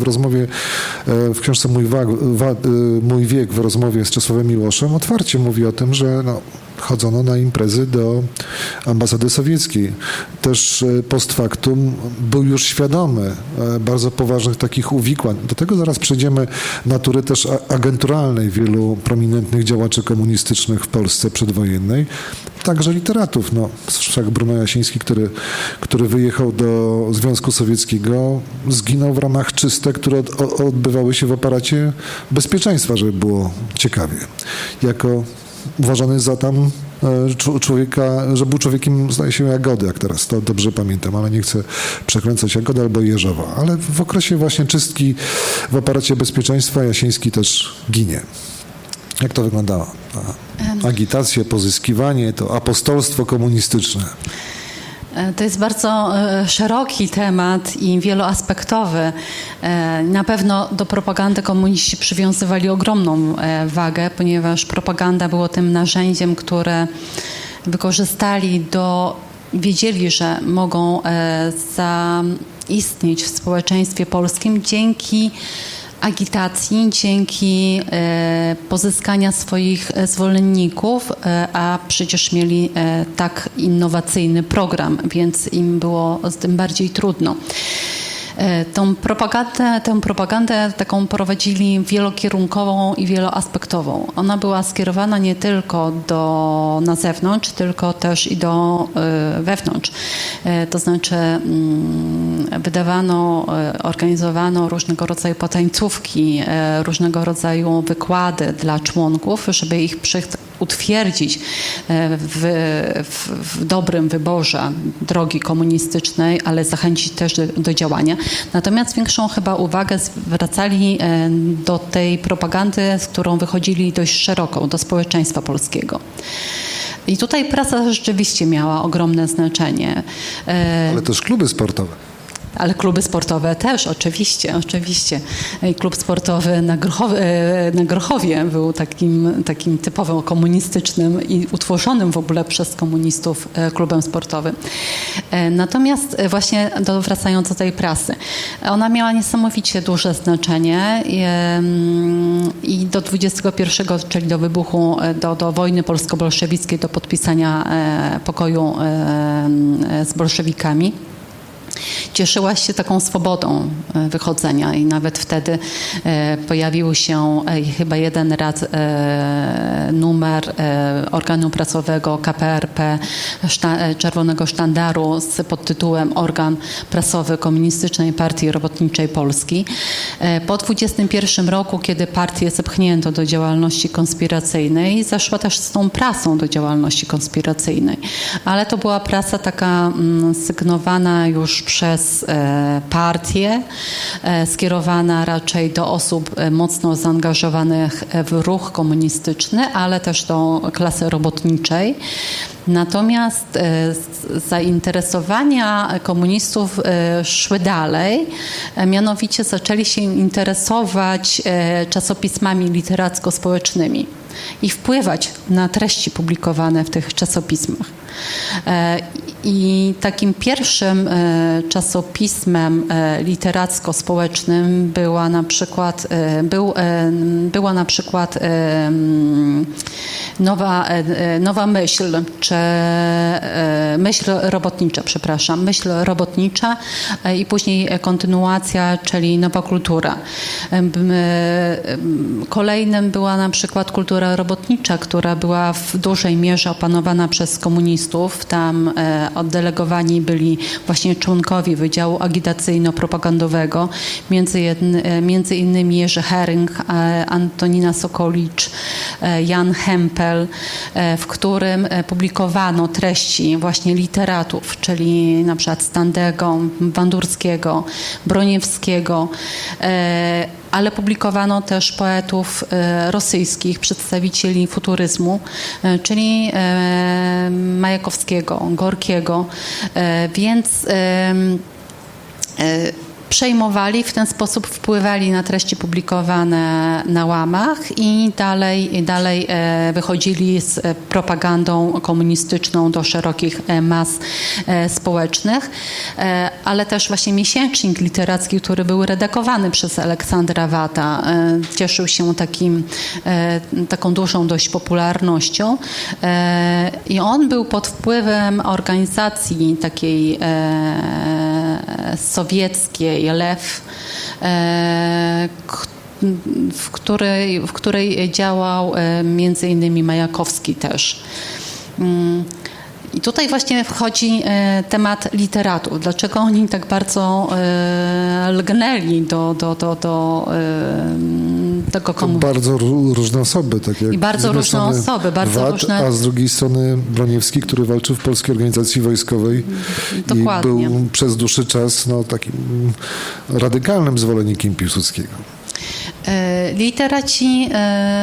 w książce Mój wiek, w rozmowie z Czesławem Miłoszem otwarcie mówi o tym, że chodzono na imprezy do ambasady sowieckiej. Też post factum był już świadomy bardzo poważnych takich uwikłań. Do tego zaraz przejdziemy, natury też agenturalnej wielu prominentnych działaczy komunistycznych w Polsce przedwojennej, także literatów. Wszak Bruno Jasiński, który wyjechał do Związku Sowieckiego, zginął w ramach czystek, które odbywały się w aparacie bezpieczeństwa, żeby było ciekawie. Uważany za tam człowieka, że był człowiekiem, zdaje się, Jagody, jak teraz to dobrze pamiętam, ale nie chcę przekręcać Jagody albo Jeżowa. Ale w okresie właśnie czystki w aparacie bezpieczeństwa Jasiński też ginie. Jak to wyglądało? Agitacje, pozyskiwanie, to apostolstwo komunistyczne. To jest bardzo szeroki temat i wieloaspektowy. Na pewno do propagandy komuniści przywiązywali ogromną wagę, ponieważ propaganda było tym narzędziem, które wykorzystali wiedzieli, że mogą zaistnieć w społeczeństwie polskim dzięki agitacji, dzięki pozyskania swoich zwolenników, a przecież mieli tak innowacyjny program, więc im było z tym bardziej trudno. Tę propagandę taką prowadzili wielokierunkową i wieloaspektową. Ona była skierowana nie tylko na zewnątrz, tylko też i do wewnątrz. To znaczy organizowano różnego rodzaju potańcówki, różnego rodzaju wykłady dla członków, żeby ich utwierdzić w dobrym wyborze drogi komunistycznej, ale zachęcić też do działania. Natomiast większą chyba uwagę zwracali do tej propagandy, z którą wychodzili dość szeroko, do społeczeństwa polskiego. I tutaj prasa rzeczywiście miała ogromne znaczenie. Ale też kluby sportowe. Ale kluby sportowe też, oczywiście. I klub sportowy na Grochowie był takim typowo komunistycznym i utworzonym w ogóle przez komunistów klubem sportowym. Natomiast właśnie wracając do tej prasy, ona miała niesamowicie duże znaczenie i do 21, czyli do wybuchu, do wojny polsko-bolszewickiej, do podpisania pokoju z bolszewikami, cieszyła się taką swobodą wychodzenia i nawet wtedy pojawił się chyba jeden raz numer organu prasowego KPRP, Czerwonego Sztandaru z podtytułem Organ Prasowy Komunistycznej Partii Robotniczej Polski. Po 21 roku, kiedy partię zepchnięto do działalności konspiracyjnej, zaszła też z tą prasą do działalności konspiracyjnej. Ale to była prasa taka sygnowana już przez partię, skierowana raczej do osób mocno zaangażowanych w ruch komunistyczny, ale też do klasy robotniczej. Natomiast zainteresowania komunistów szły dalej, mianowicie zaczęli się interesować czasopismami literacko-społecznymi i wpływać na treści publikowane w tych czasopismach. I takim pierwszym czasopismem literacko-społecznym była na przykład nowa myśl, czy myśl robotnicza i później kontynuacja, czyli nowa kultura. Kolejnym była na przykład kultura robotnicza, która była w dużej mierze opanowana przez komunistów. Tam oddelegowani byli właśnie członkowie Wydziału Agitacyjno-Propagandowego, między innymi Jerzy Hering, Antonina Sokolicz, Jan Hempel, w którym publikowano treści właśnie literatów, czyli na przykład Standego, Bandurskiego, Broniewskiego, ale publikowano też poetów rosyjskich, przedstawicieli futuryzmu, czyli Majakowskiego, Gorkiego, więc przejmowali, w ten sposób wpływali na treści publikowane na łamach i dalej wychodzili z propagandą komunistyczną do szerokich mas społecznych, ale też właśnie miesięcznik literacki, który był redagowany przez Aleksandra Wata, cieszył się taką dużą dość popularnością i on był pod wpływem organizacji takiej sowieckiej, Lew, w której działał między innymi Majakowski też. I tutaj właśnie wchodzi temat literatów. Dlaczego oni tak bardzo lgnęli do tego komunizmu? Bardzo różne osoby. Tak jak i bardzo różne osoby. różne... A z drugiej strony Broniewski, który walczył w Polskiej Organizacji Wojskowej. Dokładnie. I był przez dłuższy czas takim radykalnym zwolennikiem Piłsudskiego. Literaci...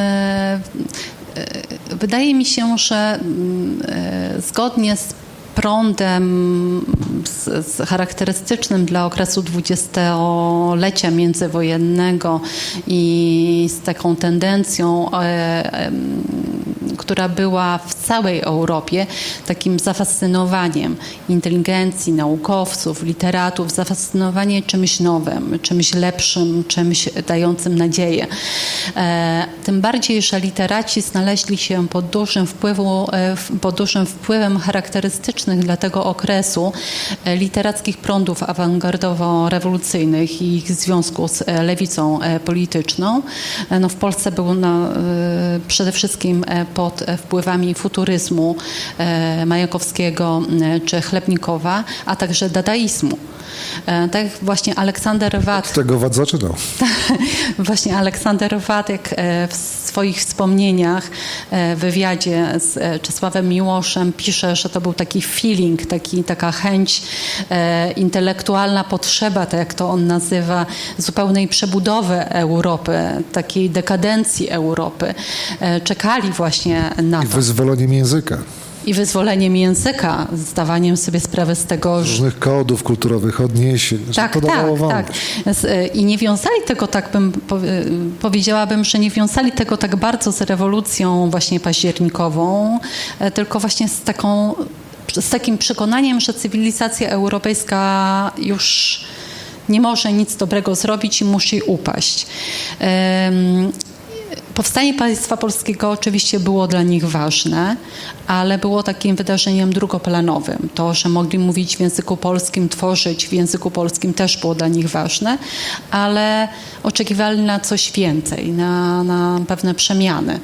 Wydaje mi się, że zgodnie z prądem charakterystycznym dla okresu dwudziestolecia międzywojennego i z taką tendencją, która była w całej Europie, takim zafascynowaniem inteligencji, naukowców, literatów, zafascynowanie czymś nowym, czymś lepszym, czymś dającym nadzieję. Tym bardziej, że literaci znaleźli się pod dużym wpływem charakterystycznym dla tego okresu literackich prądów awangardowo-rewolucyjnych i ich związku z lewicą polityczną. W Polsce był przede wszystkim pod wpływami futuryzmu Majakowskiego czy Chlebnikowa, a także dadaizmu. Tak właśnie Aleksander Wat... Od tego Wat zaczynał. Właśnie Aleksander Wat, jak w swoich wspomnieniach w wywiadzie z Czesławem Miłoszem pisze, że to był taki feeling, taka chęć, intelektualna potrzeba, tak jak to on nazywa, zupełnej przebudowy Europy, takiej dekadencji Europy. Czekali właśnie na to. I wyzwoleniem języka. I wyzwoleniem języka, zdawaniem sobie sprawy z tego, że... Różnych kodów kulturowych, odniesień. Tak. I nie wiązali tego, powiedziałabym, że nie wiązali tego tak bardzo z rewolucją właśnie październikową, tylko właśnie z takim przekonaniem, że cywilizacja europejska już nie może nic dobrego zrobić i musi upaść. Powstanie państwa polskiego oczywiście było dla nich ważne, ale było takim wydarzeniem drugoplanowym. To, że mogli mówić w języku polskim, tworzyć w języku polskim też było dla nich ważne, ale oczekiwali na coś więcej, na pewne przemiany.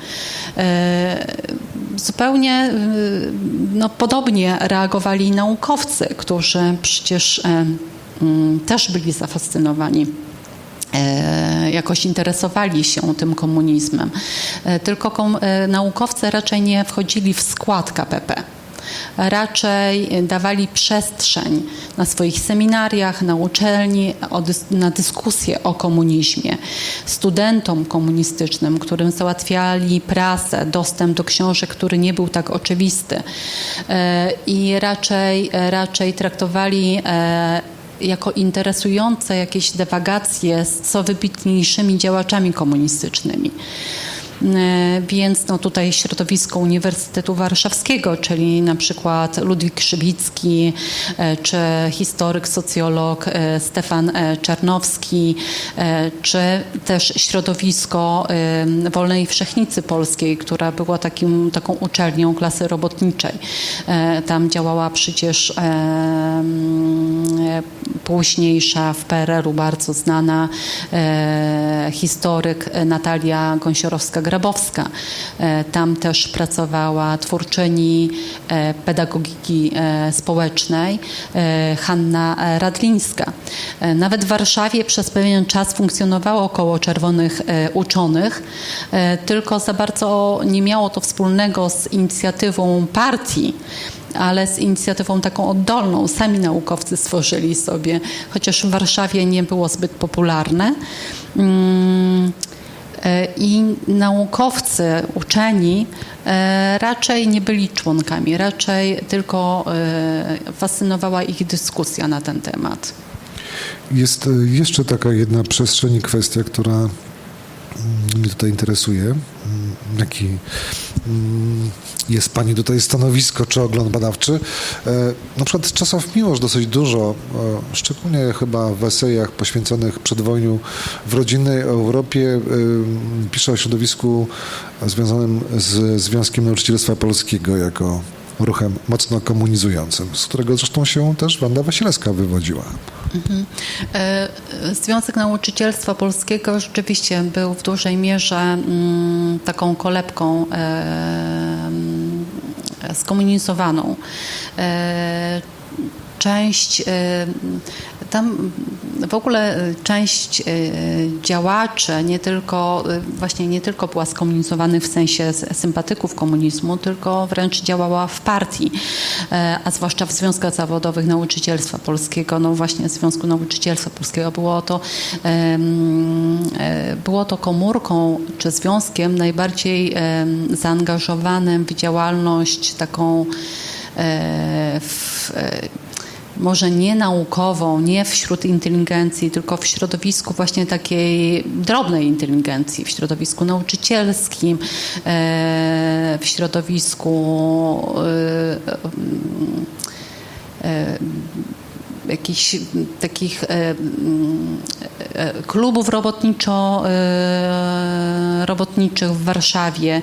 Zupełnie podobnie reagowali naukowcy, którzy przecież też byli zafascynowani. Jakoś interesowali się tym komunizmem. Tylko naukowcy raczej nie wchodzili w skład KPP. Raczej dawali przestrzeń na swoich seminariach, na uczelni, na dyskusję o komunizmie. Studentom komunistycznym, którym załatwiali prasę, dostęp do książek, który nie był tak oczywisty. I raczej traktowali jako interesujące jakieś dywagacje z co wybitniejszymi działaczami komunistycznymi. Więc no tutaj środowisko Uniwersytetu Warszawskiego, czyli na przykład Ludwik Szybicki, czy historyk, socjolog Stefan Czarnowski, czy też środowisko Wolnej Wszechnicy Polskiej, która była taką uczelnią klasy robotniczej. Tam działała przecież późniejsza w PRL-u bardzo znana historyk Natalia Gąsiorowska-Grabowska. Tam też pracowała twórczyni pedagogiki społecznej Hanna Radlińska. Nawet w Warszawie przez pewien czas funkcjonowało koło czerwonych uczonych, tylko za bardzo nie miało to wspólnego z inicjatywą partii, ale z inicjatywą taką oddolną. Sami naukowcy stworzyli sobie, chociaż w Warszawie nie było zbyt popularne. I naukowcy, uczeni raczej nie byli członkami, raczej tylko fascynowała ich dyskusja na ten temat. Jest jeszcze taka jedna przestrzeń i kwestia, która mnie tutaj interesuje. Jaki jest Pani tutaj stanowisko czy ogląd badawczy? Na przykład Czesław Miłosz dosyć dużo, szczególnie chyba w esejach poświęconych przedwojniu w rodzinnej Europie, pisze o środowisku związanym z Związkiem Nauczycielstwa Polskiego jako ruchem mocno komunizującym, z którego zresztą się też Wanda Wasilewska wywodziła. Związek Nauczycielstwa Polskiego rzeczywiście był w dużej mierze taką kolebką skomunizowaną. Tam w ogóle część działaczy nie tylko była skomunizowanych w sensie sympatyków komunizmu, tylko wręcz działała w partii, a zwłaszcza w związkach zawodowych Nauczycielstwa Polskiego, no właśnie Związku Nauczycielstwa Polskiego. Było to komórką czy związkiem najbardziej zaangażowanym w działalność taką może nie naukową, nie wśród inteligencji, tylko w środowisku właśnie takiej drobnej inteligencji, w środowisku nauczycielskim, w środowisku jakichś takich klubów robotniczych w Warszawie.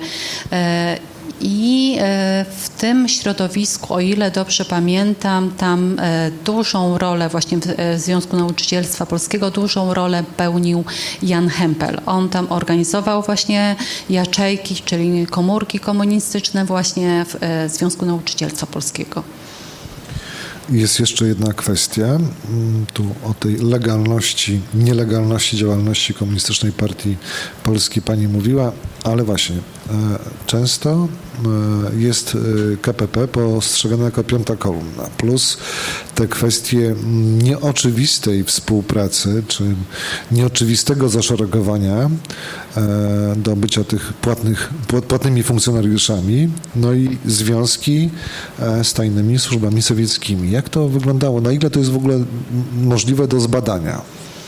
I w tym środowisku, o ile dobrze pamiętam, tam dużą rolę właśnie w Związku Nauczycielstwa Polskiego, dużą rolę pełnił Jan Hempel. On tam organizował właśnie jaczejki, czyli komórki komunistyczne właśnie w Związku Nauczycielstwa Polskiego. Jest jeszcze jedna kwestia, tu o tej legalności, nielegalności działalności Komunistycznej Partii Polskiej Pani mówiła, ale właśnie często jest KPP postrzegane jako piąta kolumna, plus te kwestie nieoczywistej współpracy, czy nieoczywistego zaszeregowania do bycia tych płatnymi funkcjonariuszami, no i związki z tajnymi służbami sowieckimi. Jak to wyglądało? Na ile to jest w ogóle możliwe do zbadania?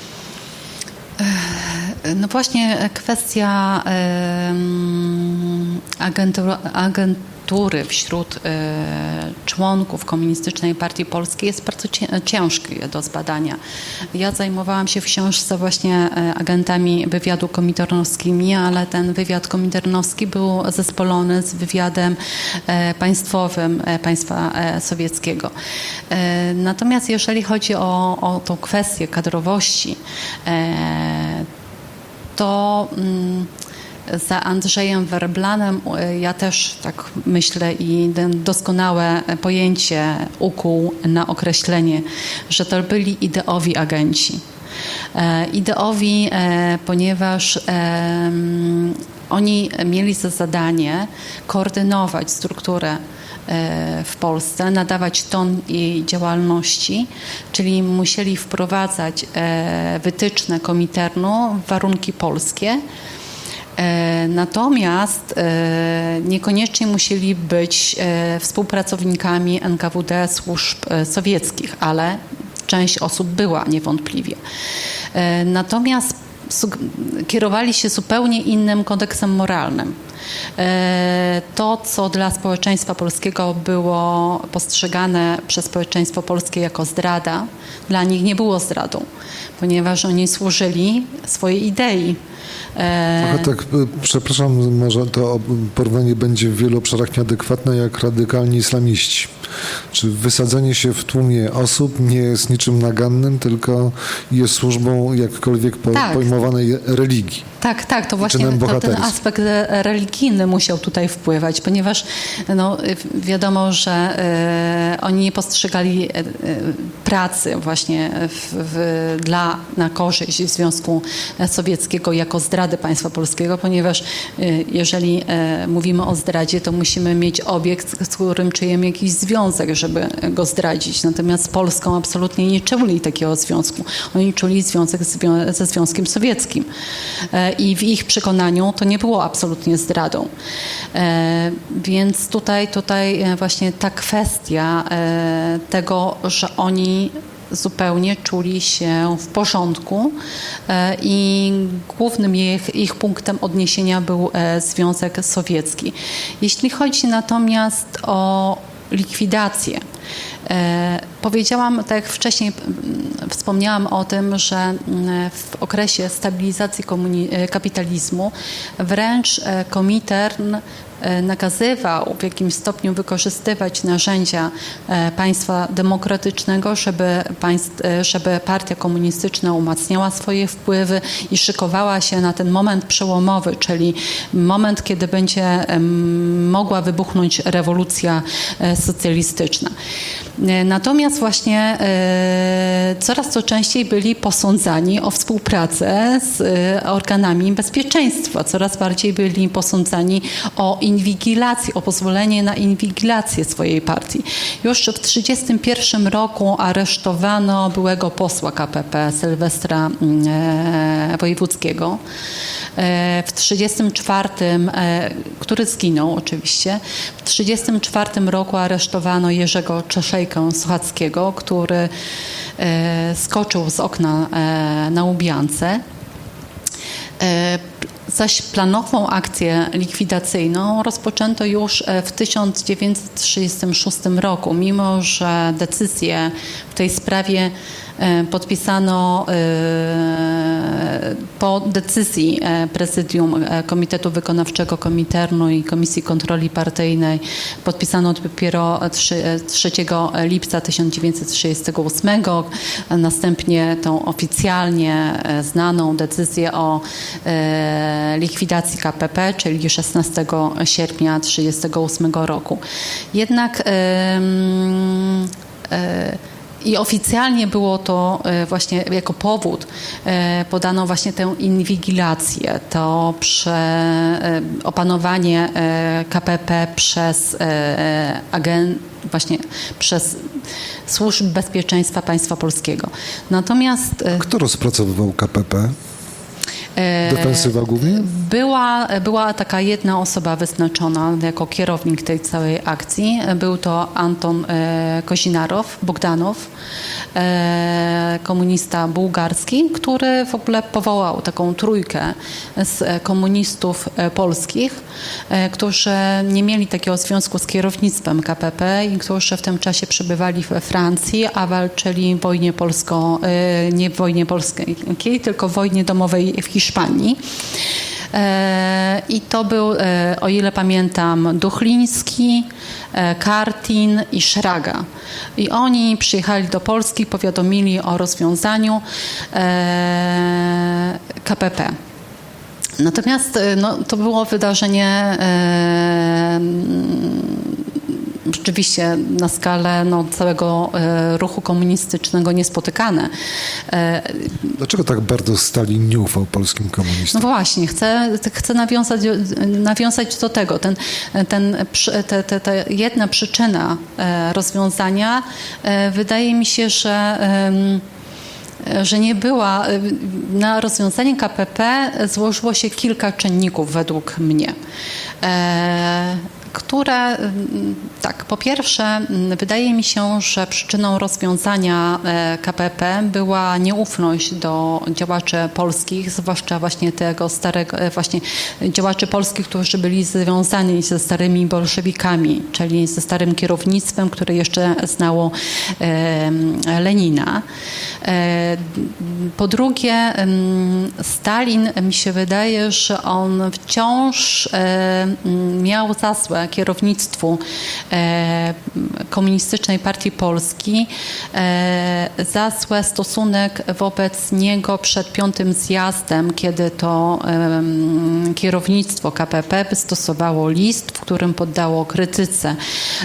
No właśnie kwestia agentury wśród członków Komunistycznej Partii Polskiej jest bardzo ciężkie do zbadania. Ja zajmowałam się w książce właśnie agentami wywiadu kominternowskimi, ale ten wywiad kominternowski był zespolony z wywiadem państwowym państwa sowieckiego. Natomiast jeżeli chodzi o tą kwestię kadrowości, to za Andrzejem Werblanem ja też tak myślę i doskonałe pojęcie ukuł na określenie, że to byli ideowi agenci. Ideowi, ponieważ oni mieli za zadanie koordynować strukturę w Polsce, nadawać ton jej działalności, czyli musieli wprowadzać wytyczne Kominternu w warunki polskie. Natomiast niekoniecznie musieli być współpracownikami NKWD, służb sowieckich, ale część osób była niewątpliwie. Natomiast kierowali się zupełnie innym kodeksem moralnym. To, co dla społeczeństwa polskiego było postrzegane przez społeczeństwo polskie jako zdrada, dla nich nie było zdradą, ponieważ oni służyli swojej idei. Tak, przepraszam, może to porównanie będzie w wielu obszarach nieadekwatne jak radykalni islamiści. Czy wysadzenie się w tłumie osób nie jest niczym nagannym, tylko jest służbą jakkolwiek pojmowanej religii? Tak, to właśnie ten aspekt religijny musiał tutaj wpływać, ponieważ wiadomo, że oni nie postrzegali pracy właśnie na korzyść Związku Sowieckiego jako zdrady państwa polskiego, ponieważ jeżeli mówimy o zdradzie, to musimy mieć obiekt, z którym czujemy jakiś związek, żeby go zdradzić. Natomiast z Polską absolutnie nie czuli takiego związku. Oni czuli związek ze Związkiem Sowieckim. I w ich przekonaniu to nie było absolutnie zdradą. Więc tutaj właśnie ta kwestia tego, że oni zupełnie czuli się w porządku i głównym ich punktem odniesienia był Związek Sowiecki. Jeśli chodzi natomiast o likwidację, powiedziałam, tak jak wcześniej wspomniałam o tym, że w okresie stabilizacji kapitalizmu wręcz Komintern nakazywał w jakimś stopniu wykorzystywać narzędzia państwa demokratycznego, żeby partia komunistyczna umacniała swoje wpływy i szykowała się na ten moment przełomowy, czyli moment, kiedy będzie mogła wybuchnąć rewolucja socjalistyczna. Natomiast właśnie coraz to częściej byli posądzani o współpracę z organami bezpieczeństwa. Coraz bardziej byli posądzani o inwigilację, o pozwolenie na inwigilację swojej partii. Już w 1931 roku aresztowano byłego posła KPP Sylwestra Wojewódzkiego. W 1934, który zginął oczywiście, w 1934 roku aresztowano Jerzego Czeszejkę-Suchackiego, który skoczył z okna na Łubiance. Zaś planową akcję likwidacyjną rozpoczęto już w 1936 roku, mimo że decyzję w tej sprawie podpisano po decyzji Prezydium Komitetu Wykonawczego Kominternu i Komisji Kontroli Partyjnej. Podpisano dopiero 3 lipca 1938, następnie tą oficjalnie znaną decyzję o likwidacji KPP, czyli 16 sierpnia 1938 roku. Jednak i oficjalnie było to właśnie jako powód, podano właśnie tę inwigilację, to opanowanie KPP przez właśnie przez służby bezpieczeństwa państwa polskiego. Natomiast kto rozpracowywał KPP? Defensywa głównie? Była taka jedna osoba wyznaczona jako kierownik tej całej akcji. Był to Anton Bogdanow, komunista bułgarski, który w ogóle powołał taką trójkę z komunistów polskich, którzy nie mieli takiego związku z kierownictwem KPP i którzy w tym czasie przebywali we Francji, a walczyli w wojnie nie w wojnie polskiej, tylko w wojnie domowej w Hiszpanii. I to był, o ile pamiętam, Duchliński, Kartin i Szraga. I oni przyjechali do Polski, powiadomili o rozwiązaniu KPP. Natomiast to było wydarzenie rzeczywiście na skalę całego ruchu komunistycznego niespotykane. Dlaczego tak bardzo Stalin nie ufał polskim komunistom? No właśnie, chcę nawiązać do tego. Ta jedna przyczyna rozwiązania wydaje mi się, że nie była. Na rozwiązanie KPP złożyło się kilka czynników według mnie, które, tak, po pierwsze, wydaje mi się, że przyczyną rozwiązania KPP była nieufność do działaczy polskich, zwłaszcza właśnie tego starego, właśnie działaczy polskich, którzy byli związani ze starymi bolszewikami, czyli ze starym kierownictwem, które jeszcze znało Lenina. Po drugie, Stalin, mi się wydaje, że on wciąż miał za złe kierownictwu Komunistycznej Partii Polski, za złe stosunek wobec niego przed 5. zjazdem, kiedy to kierownictwo KPP wystosowało list, w którym poddało krytyce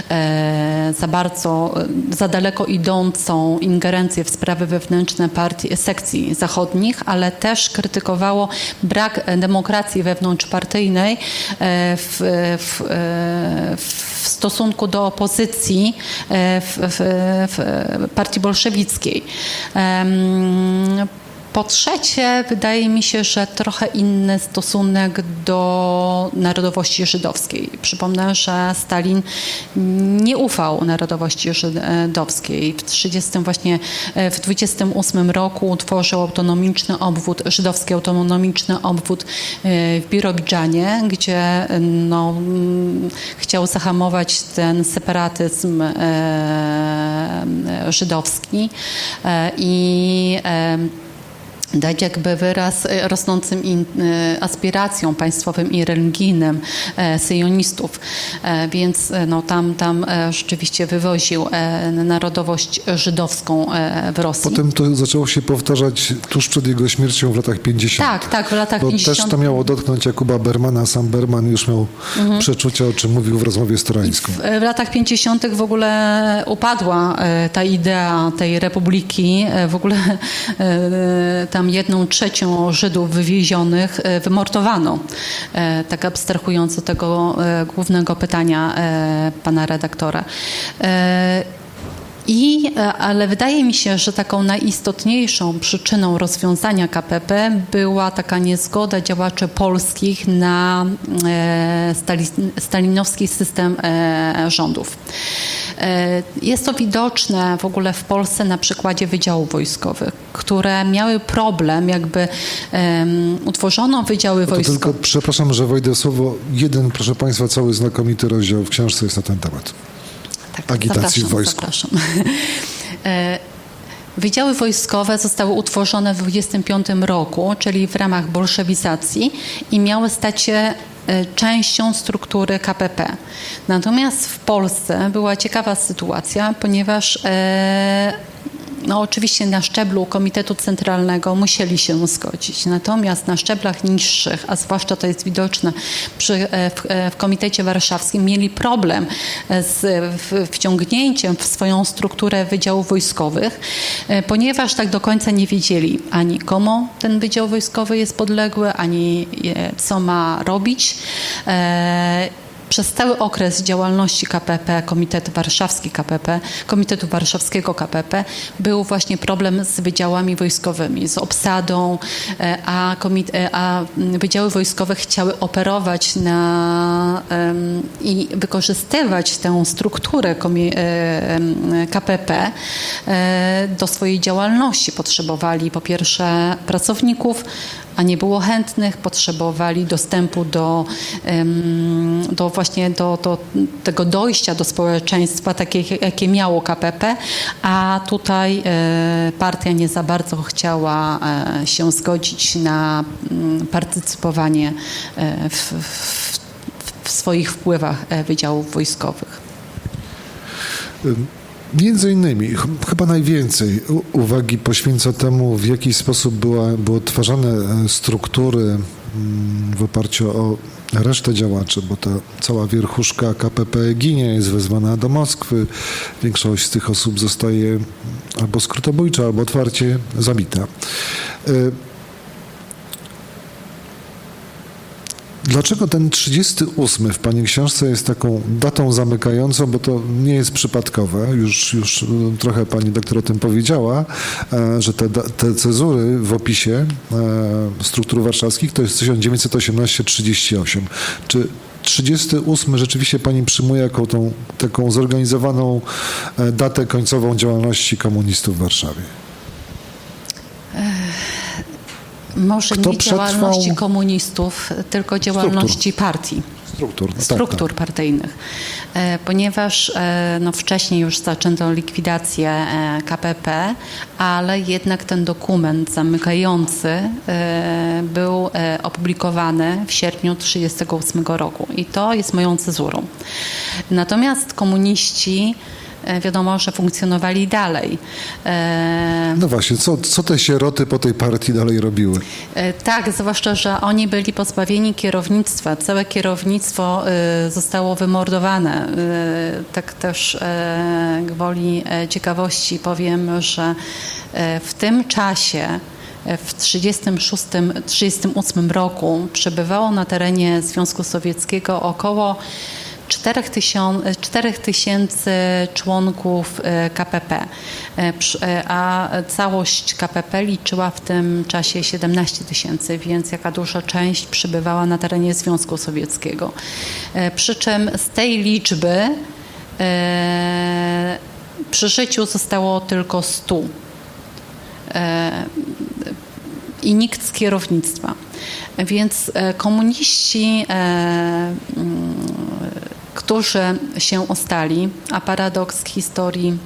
za daleko idącą ingerencję w sprawy wewnętrzne sekcji zachodnich, ale też krytykowało brak demokracji wewnątrzpartyjnej w stosunku do opozycji w partii bolszewickiej. Po trzecie, wydaje mi się, że trochę inny stosunek do narodowości żydowskiej. Przypomnę, że Stalin nie ufał narodowości żydowskiej. W 28 roku utworzył żydowski autonomiczny obwód w Birobidżanie, gdzie chciał zahamować ten separatyzm żydowski i dać jakby wyraz rosnącym aspiracjom państwowym i religijnym syjonistów. Więc tam rzeczywiście wywoził narodowość żydowską w Rosji. Potem to zaczęło się powtarzać tuż przed jego śmiercią w latach 50. Tak, w latach 50. Bo też to miało dotknąć Jakuba Bermana. Sam Berman już miał przeczucia, o czym mówił w rozmowie z Torańską. W latach 50. w ogóle upadła ta idea tej republiki. W ogóle tam 1/3 Żydów wywiezionych wymordowano. Tak abstrahując od tego głównego pytania pana redaktora. Ale wydaje mi się, że taką najistotniejszą przyczyną rozwiązania KPP była taka niezgoda działaczy polskich na stalinowski system rządów. Jest to widoczne w ogóle w Polsce na przykładzie wydziałów wojskowych, które miały problem, jakby utworzono wydziały wojskowe. Tylko, przepraszam, że wejdę w słowo. Jeden, proszę Państwa, cały znakomity rozdział w książce jest na ten temat. Tak, agitacji w wojsku. Zapraszam. Wydziały wojskowe zostały utworzone w 1925 roku, czyli w ramach bolszewizacji i miały stać się częścią struktury KPP. Natomiast w Polsce była ciekawa sytuacja, ponieważ oczywiście na szczeblu Komitetu Centralnego musieli się zgodzić. Natomiast na szczeblach niższych, a zwłaszcza to jest widoczne w Komitecie Warszawskim, mieli problem z wciągnięciem w swoją strukturę wydziałów wojskowych, ponieważ tak do końca nie wiedzieli ani komu ten wydział wojskowy jest podległy, ani co ma robić. Przez cały okres działalności KPP, Komitetu Warszawskiego KPP, był właśnie problem z wydziałami wojskowymi, z obsadą, a wydziały wojskowe chciały operować i wykorzystywać tę strukturę KPP do swojej działalności. Potrzebowali po pierwsze pracowników, a nie było chętnych, potrzebowali dostępu do tego dojścia do społeczeństwa, takie jakie miało KPP, a tutaj partia nie za bardzo chciała się zgodzić na partycypowanie w swoich wpływach wydziałów wojskowych. Między innymi, chyba najwięcej uwagi poświęca temu, w jaki sposób były odtwarzane struktury w oparciu o resztę działaczy, bo ta cała wierchuszka KPP ginie, jest wezwana do Moskwy. Większość z tych osób zostaje albo skrótobójcza, albo otwarcie zabita. Dlaczego ten 38 w Pani książce jest taką datą zamykającą, bo to nie jest przypadkowe, już trochę Pani doktor o tym powiedziała, że te cezury w opisie struktur warszawskich to jest 1918-38. 38 rzeczywiście pani przyjmuje jako tą taką zorganizowaną datę końcową działalności komunistów w Warszawie? Może nie działalności komunistów, tylko działalności partii. Struktur partyjnych, ponieważ wcześniej już zaczęto likwidację KPP, ale jednak ten dokument zamykający był opublikowany w sierpniu 1938 roku i to jest moją cezurą. Natomiast komuniści wiadomo, że funkcjonowali dalej. No właśnie, co te sieroty po tej partii dalej robiły? Tak, zwłaszcza, że oni byli pozbawieni kierownictwa. Całe kierownictwo zostało wymordowane. Tak też gwoli ciekawości powiem, że w tym czasie w 1938 roku przebywało na terenie Związku Sowieckiego około 4000 członków KPP, a całość KPP liczyła w tym czasie 17 000, więc jaka duża część przebywała na terenie Związku Sowieckiego. Przy czym z tej liczby przy życiu zostało tylko 100 i nikt z kierownictwa. Więc komuniści, którzy się ostali, a paradoks historii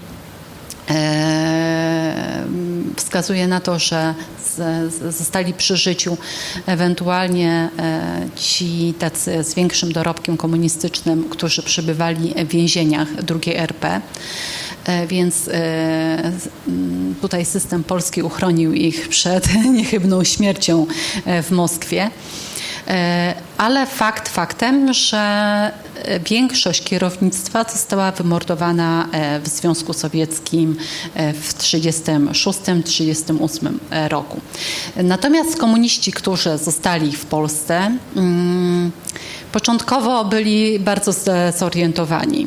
wskazuje na to, że zostali przy życiu ewentualnie ci tacy z większym dorobkiem komunistycznym, którzy przebywali w więzieniach II RP. Więc tutaj system polski uchronił ich przed niechybną śmiercią w Moskwie. Ale faktem, że większość kierownictwa została wymordowana w Związku Sowieckim w 1936-1938 roku. Natomiast komuniści, którzy zostali w Polsce, początkowo byli bardzo zorientowani.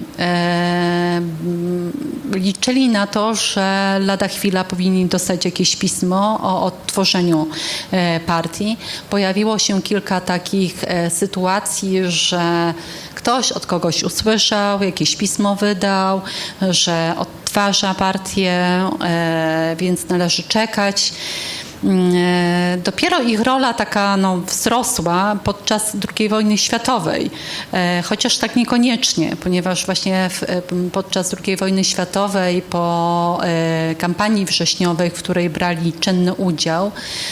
Liczyli na to, że lada chwila powinni dostać jakieś pismo o odtworzeniu partii. Pojawiło się kilka takich sytuacji, że ktoś od kogoś usłyszał, jakieś pismo wydał, że odtwarza partię, więc należy czekać. Dopiero ich rola taka wzrosła podczas II wojny światowej, chociaż tak niekoniecznie, ponieważ właśnie podczas II wojny światowej po kampanii wrześniowej, w której brali czynny udział,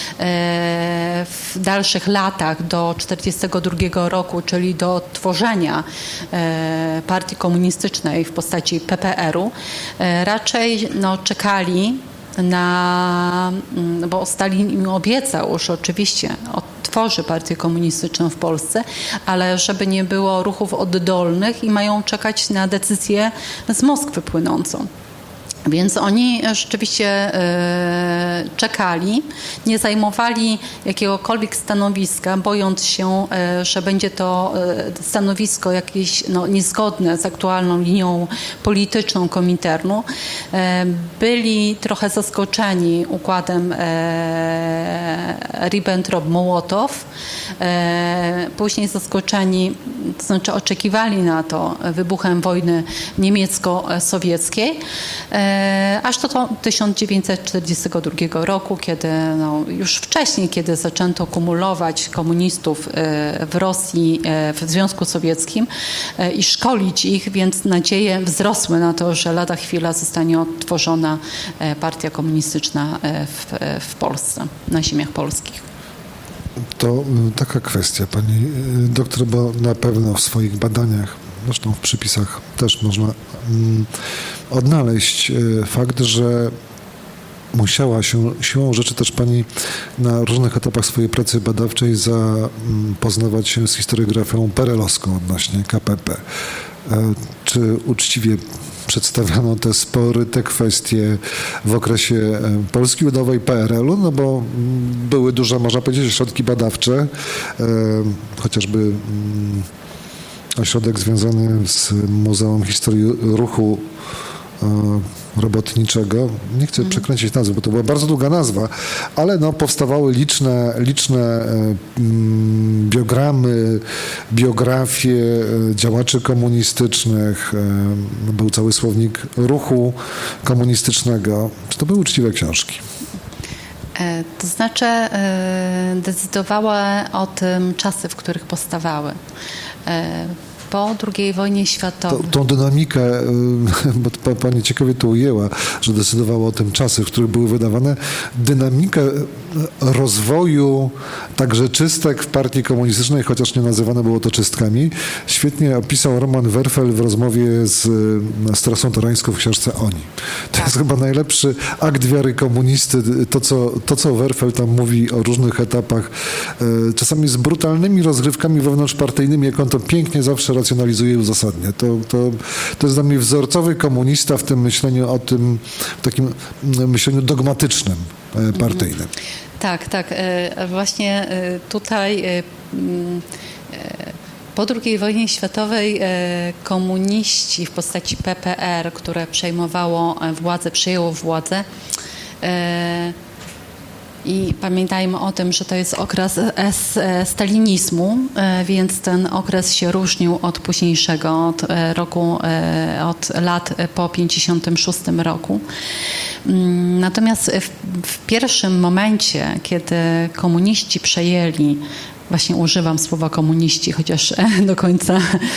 w dalszych latach do 1942 roku, czyli do tworzenia partii komunistycznej w postaci PPR-u, raczej czekali bo Stalin im obiecał, że oczywiście odtworzy partię komunistyczną w Polsce, ale żeby nie było ruchów oddolnych i mają czekać na decyzję z Moskwy płynącą. Więc oni rzeczywiście czekali, nie zajmowali jakiegokolwiek stanowiska, bojąc się, że będzie to stanowisko jakieś niezgodne z aktualną linią polityczną Kominternu. Byli trochę zaskoczeni układem Ribbentrop-Mołotow, później zaskoczeni, to znaczy oczekiwali na to wybuchem wojny niemiecko-sowieckiej, aż do 1942 roku, kiedy już wcześniej, kiedy zaczęto kumulować komunistów w Rosji, w Związku Sowieckim i szkolić ich, więc nadzieje wzrosły na to, że lada chwila zostanie odtworzona partia komunistyczna w Polsce, na ziemiach polskich. To taka kwestia, pani doktor, bo na pewno w swoich badaniach, zresztą w przypisach też można odnaleźć fakt, że musiała się siłą rzeczy też pani na różnych etapach swojej pracy badawczej zapoznawać się z historiografią perelowską odnośnie KPP. Czy uczciwie przedstawiano te spory, te kwestie w okresie Polski Ludowej, PRL-u, no bo były duże, można powiedzieć, ośrodki badawcze, chociażby ośrodek związany z Muzeum Historii Ruchu robotniczego. Nie chcę przekręcić nazwy, bo to była bardzo długa nazwa, ale no, powstawały liczne biogramy, biografie działaczy komunistycznych. Był cały słownik ruchu komunistycznego. Czy to były uczciwe książki? To znaczy decydowały o tym czasy, w których powstawały. Po II wojnie światowej. Tą dynamikę, bo pani ciekawie to ujęła, że decydowało o tym czasy, w których były wydawane, dynamikę rozwoju także czystek w partii komunistycznej, chociaż nie nazywane było to czystkami. Świetnie opisał Roman Werfel w rozmowie z Strasą Torańską w książce Oni. To jest chyba najlepszy akt wiary komunisty, to co Werfel tam mówi o różnych etapach, czasami z brutalnymi rozgrywkami wewnątrzpartyjnymi, jak on to pięknie zawsze racjonalizuje i uzasadnia. To jest dla mnie wzorcowy komunista w tym myśleniu o tym, w takim myśleniu dogmatycznym, partyjnym. Tak. Właśnie tutaj po II wojnie światowej komuniści w postaci PPR, które przejęło władzę, i pamiętajmy o tym, że to jest okres stalinizmu, więc ten okres się różnił od późniejszego, od lat po 1956 roku. Natomiast w pierwszym momencie, kiedy komuniści przejęli, właśnie używam słowa komuniści, chociaż do końca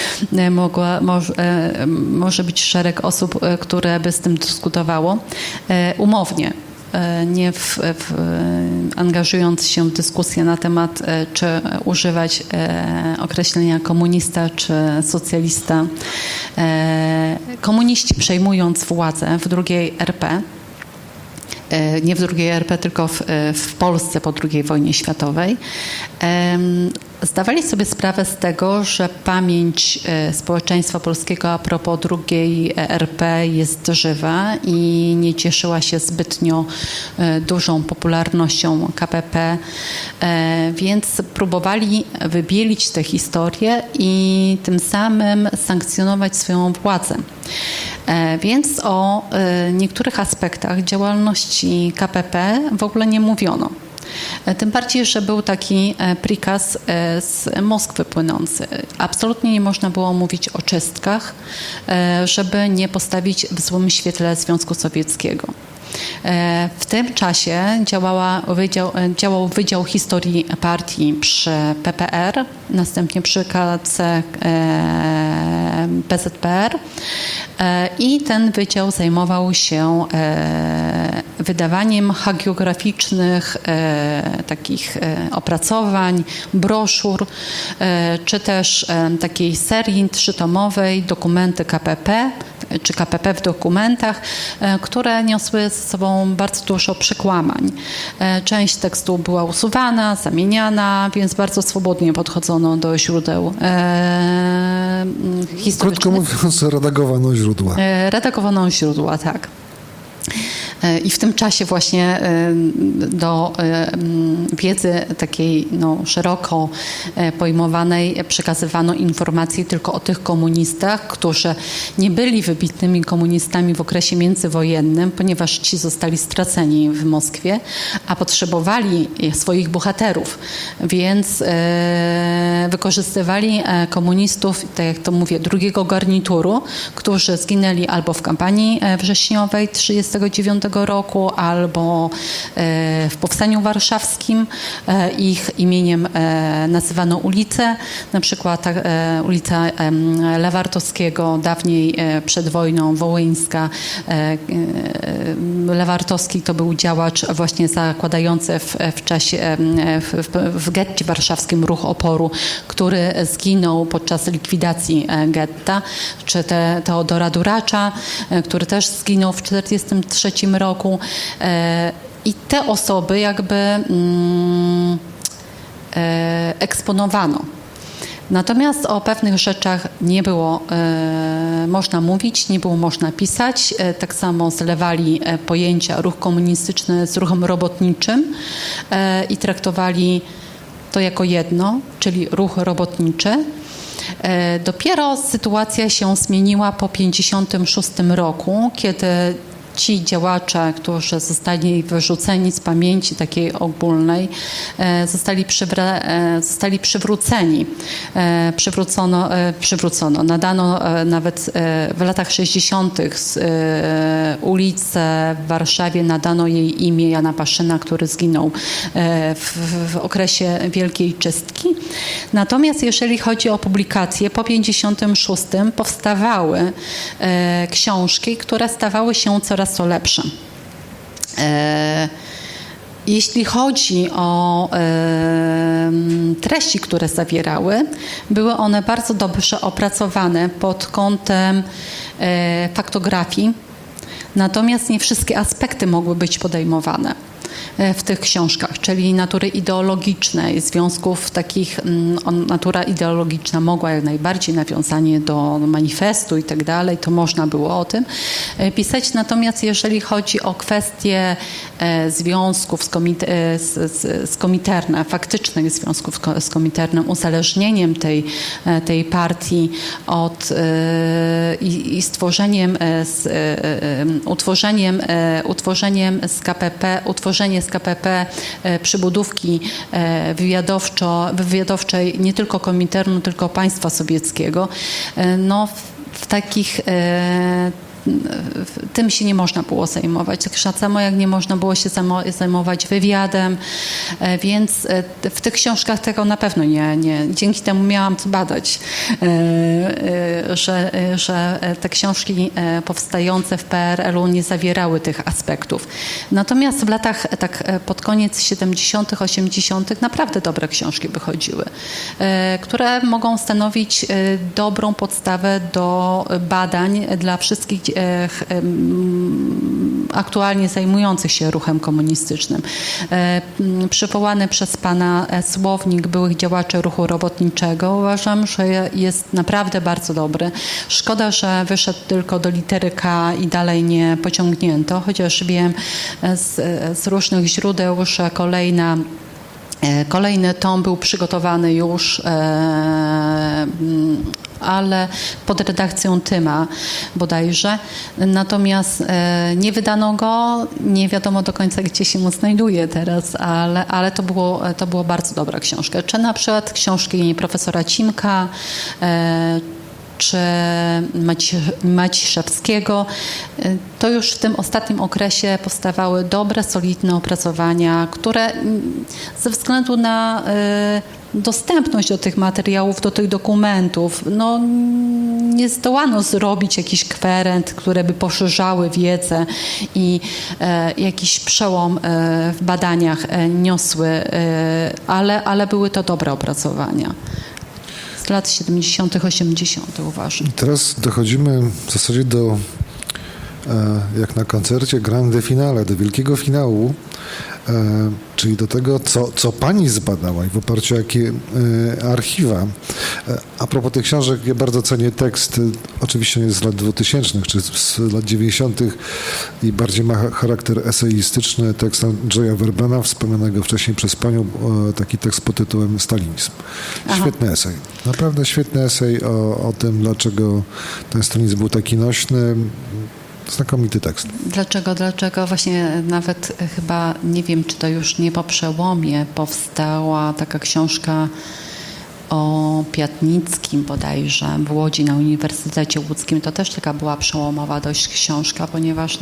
może być szereg osób, które by z tym dyskutowało, umownie, nie angażując się w dyskusję na temat, czy używać określenia komunista, czy socjalista. Komuniści przejmując władzę w II RP, nie w II RP, tylko w Polsce po II wojnie światowej, zdawali sobie sprawę z tego, że pamięć społeczeństwa polskiego a propos II RP jest żywa i nie cieszyła się zbytnio dużą popularnością KPP, więc próbowali wybielić tę historię i tym samym sankcjonować swoją władzę. Więc o niektórych aspektach działalności KPP w ogóle nie mówiono. Tym bardziej, że był taki prikaz z Moskwy płynący. Absolutnie nie można było mówić o czystkach, żeby nie postawić w złym świetle Związku Sowieckiego. W tym czasie działał Wydział Historii Partii przy PPR, następnie przy KC PZPR i ten wydział zajmował się wydawaniem hagiograficznych takich opracowań, broszur, czy też takiej serii trzytomowej Dokumenty KPP, czy KPP w dokumentach, które niosły ze sobą bardzo dużo przekłamań. Część tekstu była usuwana, zamieniana, więc bardzo swobodnie podchodzono do źródeł historycznych. Krótko mówiąc, redagowano źródła. Redagowano źródła, tak. I w tym czasie właśnie do wiedzy takiej szeroko pojmowanej przekazywano informacje tylko o tych komunistach, którzy nie byli wybitnymi komunistami w okresie międzywojennym, ponieważ ci zostali straceni w Moskwie, a potrzebowali swoich bohaterów, więc wykorzystywali komunistów, tak jak to mówię, drugiego garnituru, którzy zginęli albo w kampanii wrześniowej 1939 roku, albo w Powstaniu Warszawskim. Ich imieniem nazywano ulice, na przykład ulica Lewartowskiego, dawniej przed wojną wołyńska. Lewartowski to był działacz właśnie zakładający w czasie w getcie warszawskim ruch oporu, który zginął podczas likwidacji getta, czy Teodora Duracza, który też zginął w 1943 roku. I te osoby jakby eksponowano. Natomiast o pewnych rzeczach nie było można mówić, nie było można pisać. Tak samo zlewali pojęcia ruch komunistyczny z ruchem robotniczym i traktowali to jako jedno, czyli ruch robotniczy. Dopiero sytuacja się zmieniła po 1956 roku, kiedy ci działacze, którzy zostali wyrzuceni z pamięci takiej ogólnej, zostali przywróceni. Przywrócono. Nadano nawet w latach 60. ulicę w Warszawie, nadano jej imię Jana Paszyna, który zginął w okresie Wielkiej Czystki. Natomiast jeżeli chodzi o publikacje, po 1956 powstawały książki, które stawały się coraz to lepsze. Jeśli chodzi o treści, które zawierały, były one bardzo dobrze opracowane pod kątem faktografii, natomiast nie wszystkie aspekty mogły być podejmowane w tych książkach, czyli natury ideologicznej, związków takich, natura ideologiczna mogła jak najbardziej, nawiązanie do manifestu i tak dalej, to można było o tym pisać, natomiast jeżeli chodzi o kwestie związków z Kominternem, faktycznych związków z Kominternem, uzależnieniem tej partii od i stworzeniem, utworzeniem z KPP, utworzenie z KPP przybudówki wywiadowczej nie tylko Kominternu, tylko państwa sowieckiego. No, w takich tym się nie można było zajmować. Tak samo jak nie można było się zajmować wywiadem, więc w tych książkach tego na pewno nie. Dzięki temu miałam co badać, że te książki powstające w PRL-u nie zawierały tych aspektów. Natomiast w latach, tak pod koniec 70., 80. naprawdę dobre książki wychodziły, które mogą stanowić dobrą podstawę do badań dla wszystkich aktualnie zajmujących się ruchem komunistycznym. Przywołany przez pana słownik byłych działaczy ruchu robotniczego uważam, że jest naprawdę bardzo dobry. Szkoda, że wyszedł tylko do litery K i dalej nie pociągnięto, chociaż wiem z różnych źródeł, że kolejny tom był przygotowany już, ale pod redakcją Tyma bodajże. Natomiast nie wydano go, nie wiadomo do końca, gdzie się znajduje teraz, ale to było bardzo dobra książka. Czy na przykład książki profesora Cimka, czy Maciszewskiego, to już w tym ostatnim okresie powstawały dobre, solidne opracowania, które ze względu na dostępność do tych materiałów, do tych dokumentów, no nie zdołano zrobić jakiś kwerent, które by poszerzały wiedzę i jakiś przełom w badaniach niosły, ale były to dobre opracowania. Lat 70., 80. uważam. I teraz dochodzimy w zasadzie do, jak na koncercie, grande finale, do wielkiego finału, czyli do tego, co pani zbadała i w oparciu o jakie archiwa. A propos tych książek, ja bardzo cenię tekst, oczywiście nie z lat 2000 czy z lat 90. i bardziej ma charakter eseistyczny, tekst Andrzeja Werbena, wspomnianego wcześniej przez panią, taki tekst pod tytułem Stalinizm. Świetny esej. Naprawdę świetny esej o tym, dlaczego ten stalinizm był taki nośny. Znakomity tekst. Dlaczego? Właśnie nawet chyba, nie wiem, czy to już nie po przełomie powstała taka książka o Piatnickim bodajże w Łodzi na Uniwersytecie Łódzkim. To też taka była przełomowa dość książka, ponieważ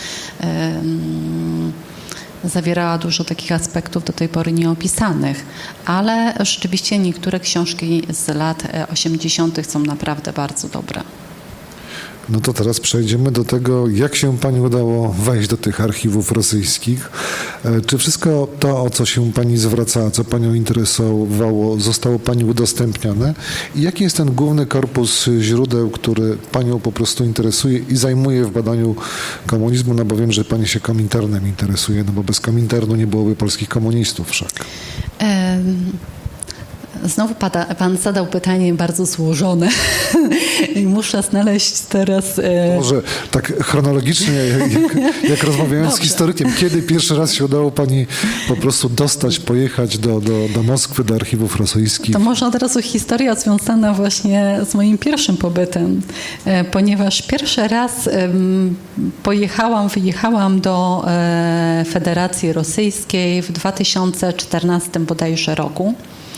zawierała dużo takich aspektów do tej pory nieopisanych, ale rzeczywiście niektóre książki z lat 80. są naprawdę bardzo dobre. No to teraz przejdziemy do tego, jak się pani udało wejść do tych archiwów rosyjskich. Czy wszystko to, o co się pani zwracała, co panią interesowało, zostało pani udostępnione? I jaki jest ten główny korpus źródeł, który panią po prostu interesuje i zajmuje w badaniu komunizmu? No bo wiem, że pani się Kominternem interesuje, no bo bez Kominternu nie byłoby polskich komunistów wszak. Znowu pan zadał pytanie bardzo złożone i muszę znaleźć teraz... Może tak chronologicznie, jak rozmawiałem z historykiem, kiedy pierwszy raz się udało pani po prostu pojechać do Moskwy, do archiwów rosyjskich? To może od razu historia związana właśnie z moim pierwszym pobytem, ponieważ pierwszy raz wyjechałam do Federacji Rosyjskiej w 2014 bodajże roku.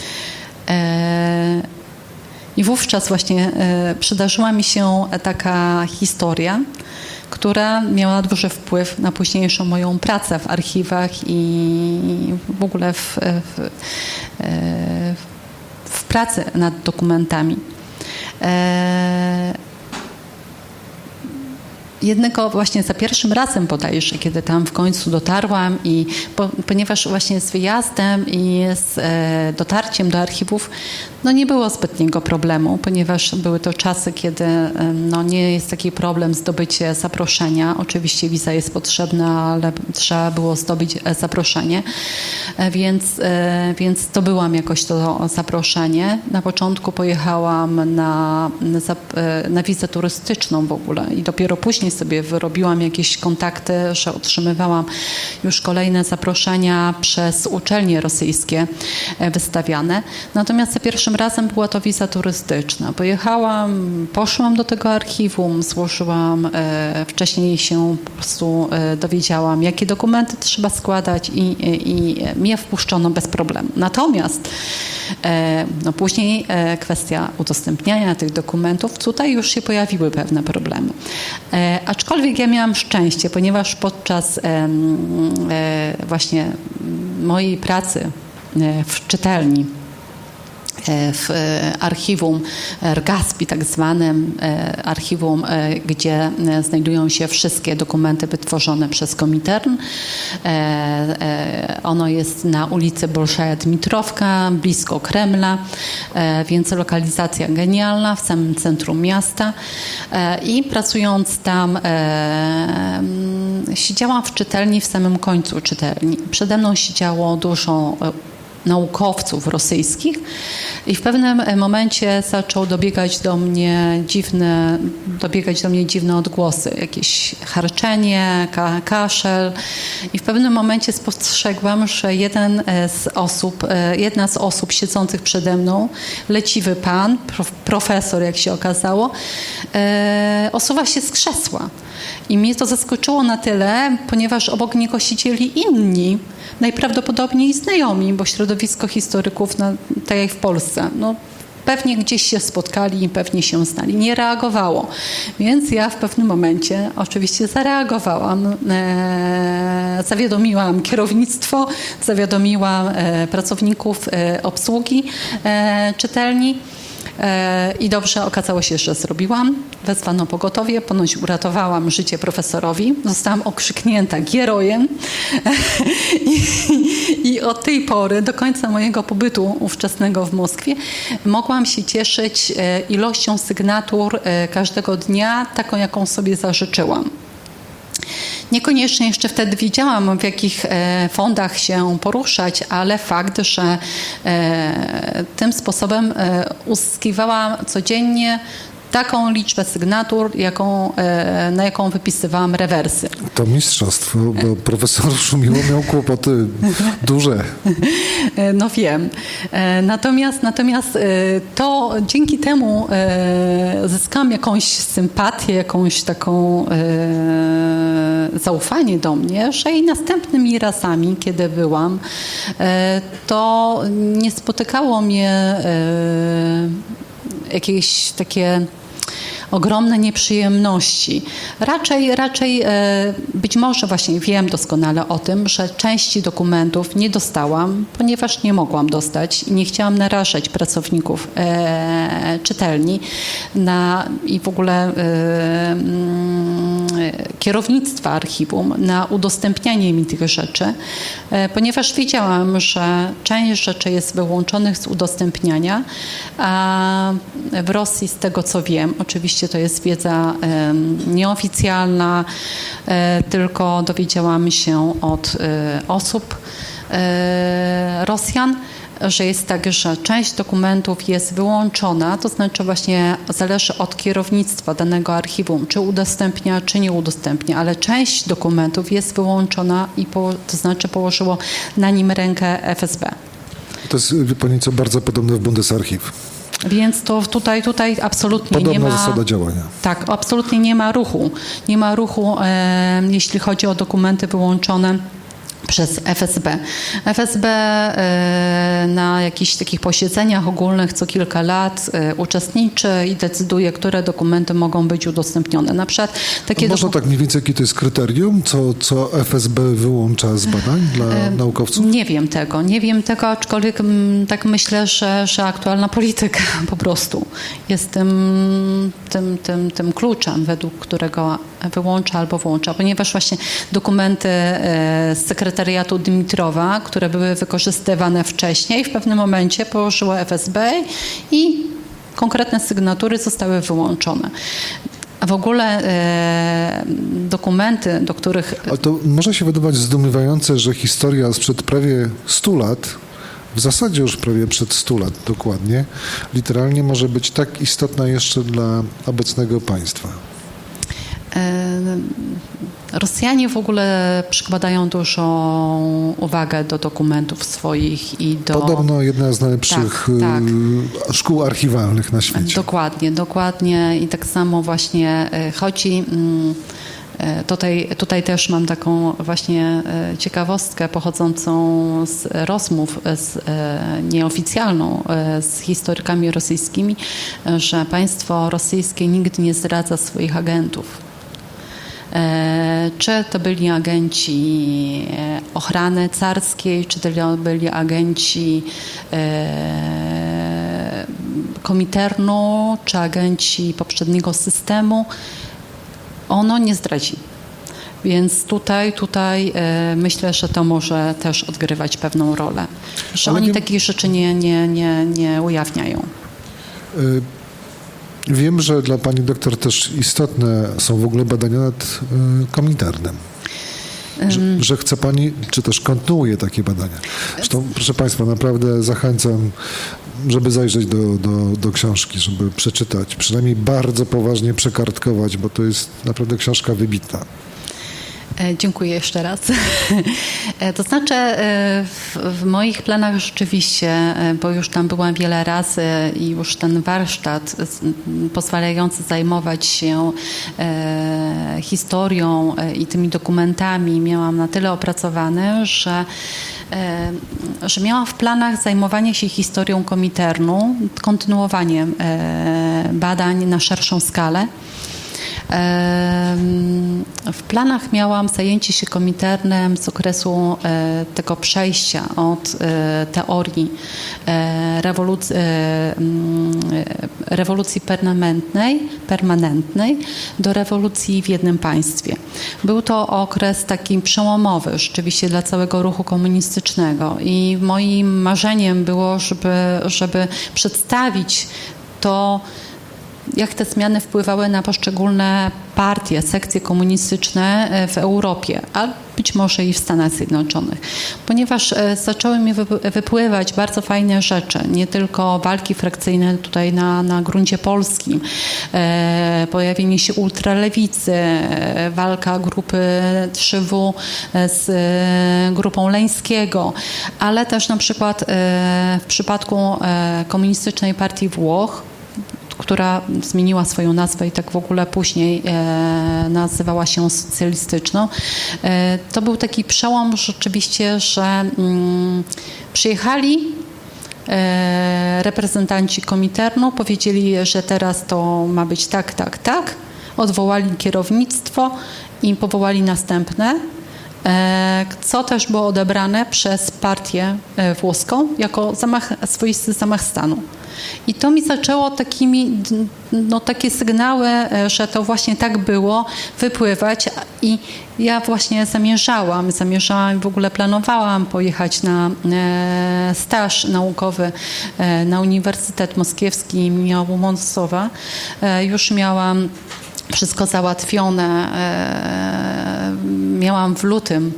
I wówczas właśnie przydarzyła mi się taka historia, która miała duży wpływ na późniejszą moją pracę w archiwach i w ogóle w pracy nad dokumentami. Jednego właśnie za pierwszym razem bodajże, kiedy tam w końcu dotarłam i ponieważ właśnie z wyjazdem i z dotarciem do archiwów nie było zbytniego problemu, ponieważ były to czasy, kiedy nie jest taki problem zdobycie zaproszenia. Oczywiście wiza jest potrzebna, ale trzeba było zdobyć zaproszenie, więc zdobyłam jakoś to zaproszenie. Na początku pojechałam na wizę turystyczną w ogóle i dopiero później sobie wyrobiłam jakieś kontakty, że otrzymywałam już kolejne zaproszenia przez uczelnie rosyjskie wystawiane. Natomiast za pierwszym razem była to wiza turystyczna. Poszłam do tego archiwum, złożyłam, wcześniej się po prostu dowiedziałam, jakie dokumenty trzeba składać i mnie wpuszczono bez problemu. Natomiast później kwestia udostępniania tych dokumentów, tutaj już się pojawiły pewne problemy. Aczkolwiek ja miałam szczęście, ponieważ podczas właśnie mojej pracy w czytelni, w archiwum RGASPI, tak zwanym archiwum, gdzie znajdują się wszystkie dokumenty wytworzone przez Komintern. Ono jest na ulicy Bolszaja Dmitrowka, blisko Kremla, więc lokalizacja genialna w samym centrum miasta. I pracując tam siedziałam w czytelni, w samym końcu czytelni. Przede mną siedziało dużo naukowców rosyjskich i w pewnym momencie zaczął dobiegać do mnie dziwne odgłosy, jakieś harczenie, kaszel i w pewnym momencie spostrzegłam, że jedna z osób siedzących przede mną, leciwy pan, profesor jak się okazało, osuwa się z krzesła. I mnie to zaskoczyło na tyle, ponieważ obok niego siedzieli inni, najprawdopodobniej znajomi, bo środowisko historyków, tak jak w Polsce, pewnie gdzieś się spotkali i pewnie się znali. Nie reagowało. Więc ja w pewnym momencie oczywiście zareagowałam. Zawiadomiłam kierownictwo, zawiadomiłam pracowników obsługi czytelni. I dobrze okazało się, że zrobiłam. Wezwano pogotowie, ponoć uratowałam życie profesorowi. Zostałam okrzyknięta gerojem i od tej pory do końca mojego pobytu ówczesnego w Moskwie mogłam się cieszyć ilością sygnatur każdego dnia, taką jaką sobie zażyczyłam. Niekoniecznie jeszcze wtedy wiedziałam, w jakich fondach się poruszać, ale fakt, że tym sposobem uzyskiwałam codziennie taką liczbę sygnatur, na jaką wypisywałam rewersy. To mistrzostwo, bo profesor Szumiło miał kłopoty duże. No wiem. Natomiast to dzięki temu zyskałam jakąś sympatię, jakąś taką zaufanie do mnie, że i następnymi razami, kiedy byłam, to nie spotykało mnie jakieś takie ogromne nieprzyjemności. Raczej być może właśnie wiem doskonale o tym, że części dokumentów nie dostałam, ponieważ nie mogłam dostać i nie chciałam narażać pracowników czytelni i w ogóle kierownictwa archiwum na udostępnianie mi tych rzeczy, ponieważ wiedziałam, że część rzeczy jest wyłączonych z udostępniania, a w Rosji, z tego co wiem, oczywiście to jest wiedza nieoficjalna, tylko dowiedziałam się od osób Rosjan, że jest tak, że część dokumentów jest wyłączona, to znaczy właśnie zależy od kierownictwa danego archiwum, czy udostępnia, czy nie udostępnia, ale część dokumentów jest wyłączona i to znaczy położyło na nim rękę FSB. To jest, wie pani co, bardzo podobne w Bundesarchiv. Więc to tutaj absolutnie Podobna nie ma... zasada działania. Tak, absolutnie nie ma ruchu. Nie ma ruchu, jeśli chodzi o dokumenty wyłączone przez FSB. FSB na jakichś takich posiedzeniach ogólnych co kilka lat uczestniczy i decyduje, które dokumenty mogą być udostępnione. Na przykład takie Można tak mniej więcej, jakie to jest kryterium, co FSB wyłącza z badań dla naukowców? Nie wiem tego, aczkolwiek tak myślę, że aktualna polityka po prostu jest tym kluczem, według którego wyłącza albo włącza, ponieważ właśnie dokumenty z sekretariatu Dimitrowa, które były wykorzystywane wcześniej, w pewnym momencie położyło FSB i konkretne sygnatury zostały wyłączone. A w ogóle dokumenty, do których... A to może się wydawać zdumiewające, że historia sprzed prawie 100 lat, w zasadzie już prawie przed 100 lat dokładnie, literalnie może być tak istotna jeszcze dla obecnego państwa. Rosjanie w ogóle przykładają dużą uwagę do dokumentów swoich i do... Podobno jedna z najlepszych szkół archiwalnych na świecie. Dokładnie. I tak samo właśnie chodzi... Tutaj też mam taką właśnie ciekawostkę pochodzącą z rozmów nieoficjalną z historykami rosyjskimi, że państwo rosyjskie nigdy nie zdradza swoich agentów. Czy to byli agenci ochrany carskiej, czy to byli agenci Kominternu, czy agenci poprzedniego systemu, ono nie zdradzi. Więc tutaj myślę, że to może też odgrywać pewną rolę. Że oni takich rzeczy nie ujawniają. Wiem, że dla pani doktor też istotne są w ogóle badania nad Kominternem. Że chce pani, czy też kontynuuje takie badania. Zresztą, proszę państwa, naprawdę zachęcam, żeby zajrzeć do książki, żeby przeczytać, przynajmniej bardzo poważnie przekartkować, bo to jest naprawdę książka wybitna. Dziękuję jeszcze raz. To znaczy w moich planach rzeczywiście, bo już tam byłam wiele razy i już ten warsztat pozwalający zajmować się historią i tymi dokumentami miałam na tyle opracowany, że miałam w planach zajmowanie się historią Kominternu, kontynuowaniem badań na szerszą skalę. W planach miałam zajęcie się Kominternem z okresu tego przejścia od teorii rewolucji permanentnej do rewolucji w jednym państwie. Był to okres taki przełomowy rzeczywiście dla całego ruchu komunistycznego i moim marzeniem było, żeby przedstawić to, jak te zmiany wpływały na poszczególne partie, sekcje komunistyczne w Europie, a być może i w Stanach Zjednoczonych. Ponieważ zaczęły mi wypływać bardzo fajne rzeczy, nie tylko walki frakcyjne tutaj na gruncie polskim, pojawienie się ultralewicy, walka grupy 3W z grupą Leńskiego, ale też na przykład w przypadku Komunistycznej Partii Włoch, która zmieniła swoją nazwę i tak w ogóle później nazywała się socjalistyczną. To był taki przełom rzeczywiście, że przyjechali reprezentanci Kominternu, powiedzieli, że teraz to ma być tak, odwołali kierownictwo i powołali następne, co też było odebrane przez partię włoską jako swoisty zamach stanu. I to mi zaczęło takie sygnały, że to właśnie tak było, wypływać i ja właśnie zamierzałam w ogóle planowałam pojechać na staż naukowy na Uniwersytet Moskiewski im. Łomonosowa. Już miałam wszystko załatwione. Miałam w lutym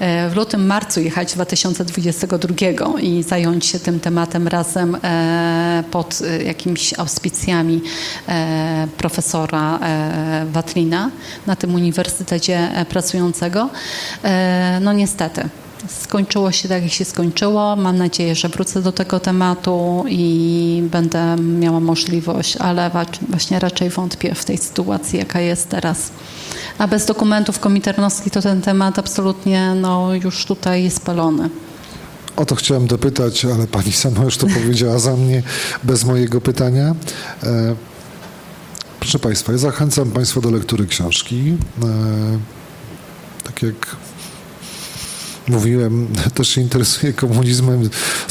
w lutym, marcu jechać 2022 i zająć się tym tematem razem pod jakimiś auspicjami profesora Watlina na tym uniwersytecie pracującego. No niestety. Skończyło się tak, jak się skończyło. Mam nadzieję, że wrócę do tego tematu i będę miała możliwość, ale właśnie raczej wątpię w tej sytuacji, jaka jest teraz. A bez dokumentów komiternowskich to ten temat absolutnie już tutaj jest spalony. O to chciałem dopytać, ale pani sama już to powiedziała za mnie, bez mojego pytania. Proszę państwa, ja zachęcam państwa do lektury książki. Tak jak mówiłem, też się interesuję komunizmem.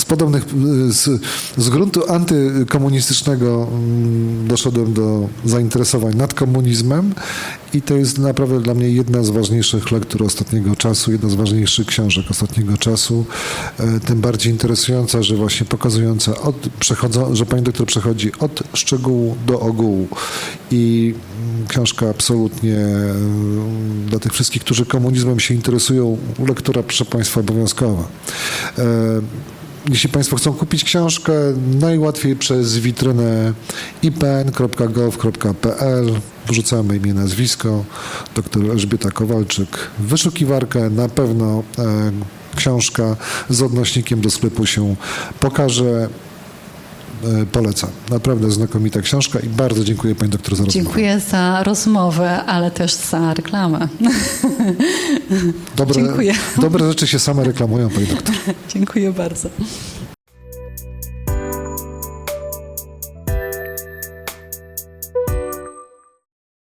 Z gruntu antykomunistycznego doszedłem do zainteresowań nad komunizmem i to jest naprawdę dla mnie jedna z ważniejszych lektur ostatniego czasu, jedna z ważniejszych książek ostatniego czasu. Tym bardziej interesująca, że właśnie pokazująca, że pani doktor przechodzi od szczegółu do ogółu i książka absolutnie dla tych wszystkich, którzy komunizmem się interesują, u lektora, proszę państwa, obowiązkowa. Jeśli państwo chcą kupić książkę, najłatwiej przez witrynę ipn.gov.pl. Wrzucamy imię, nazwisko, dr Elżbieta Kowalczyk. W wyszukiwarkę na pewno książka z odnośnikiem do sklepu się pokaże. Polecam. Naprawdę znakomita książka i bardzo dziękuję pani doktor za rozmowę. Dziękuję za rozmowę, ale też za reklamę. Dziękuję. Dobre rzeczy się same reklamują, pani doktor. Dziękuję bardzo.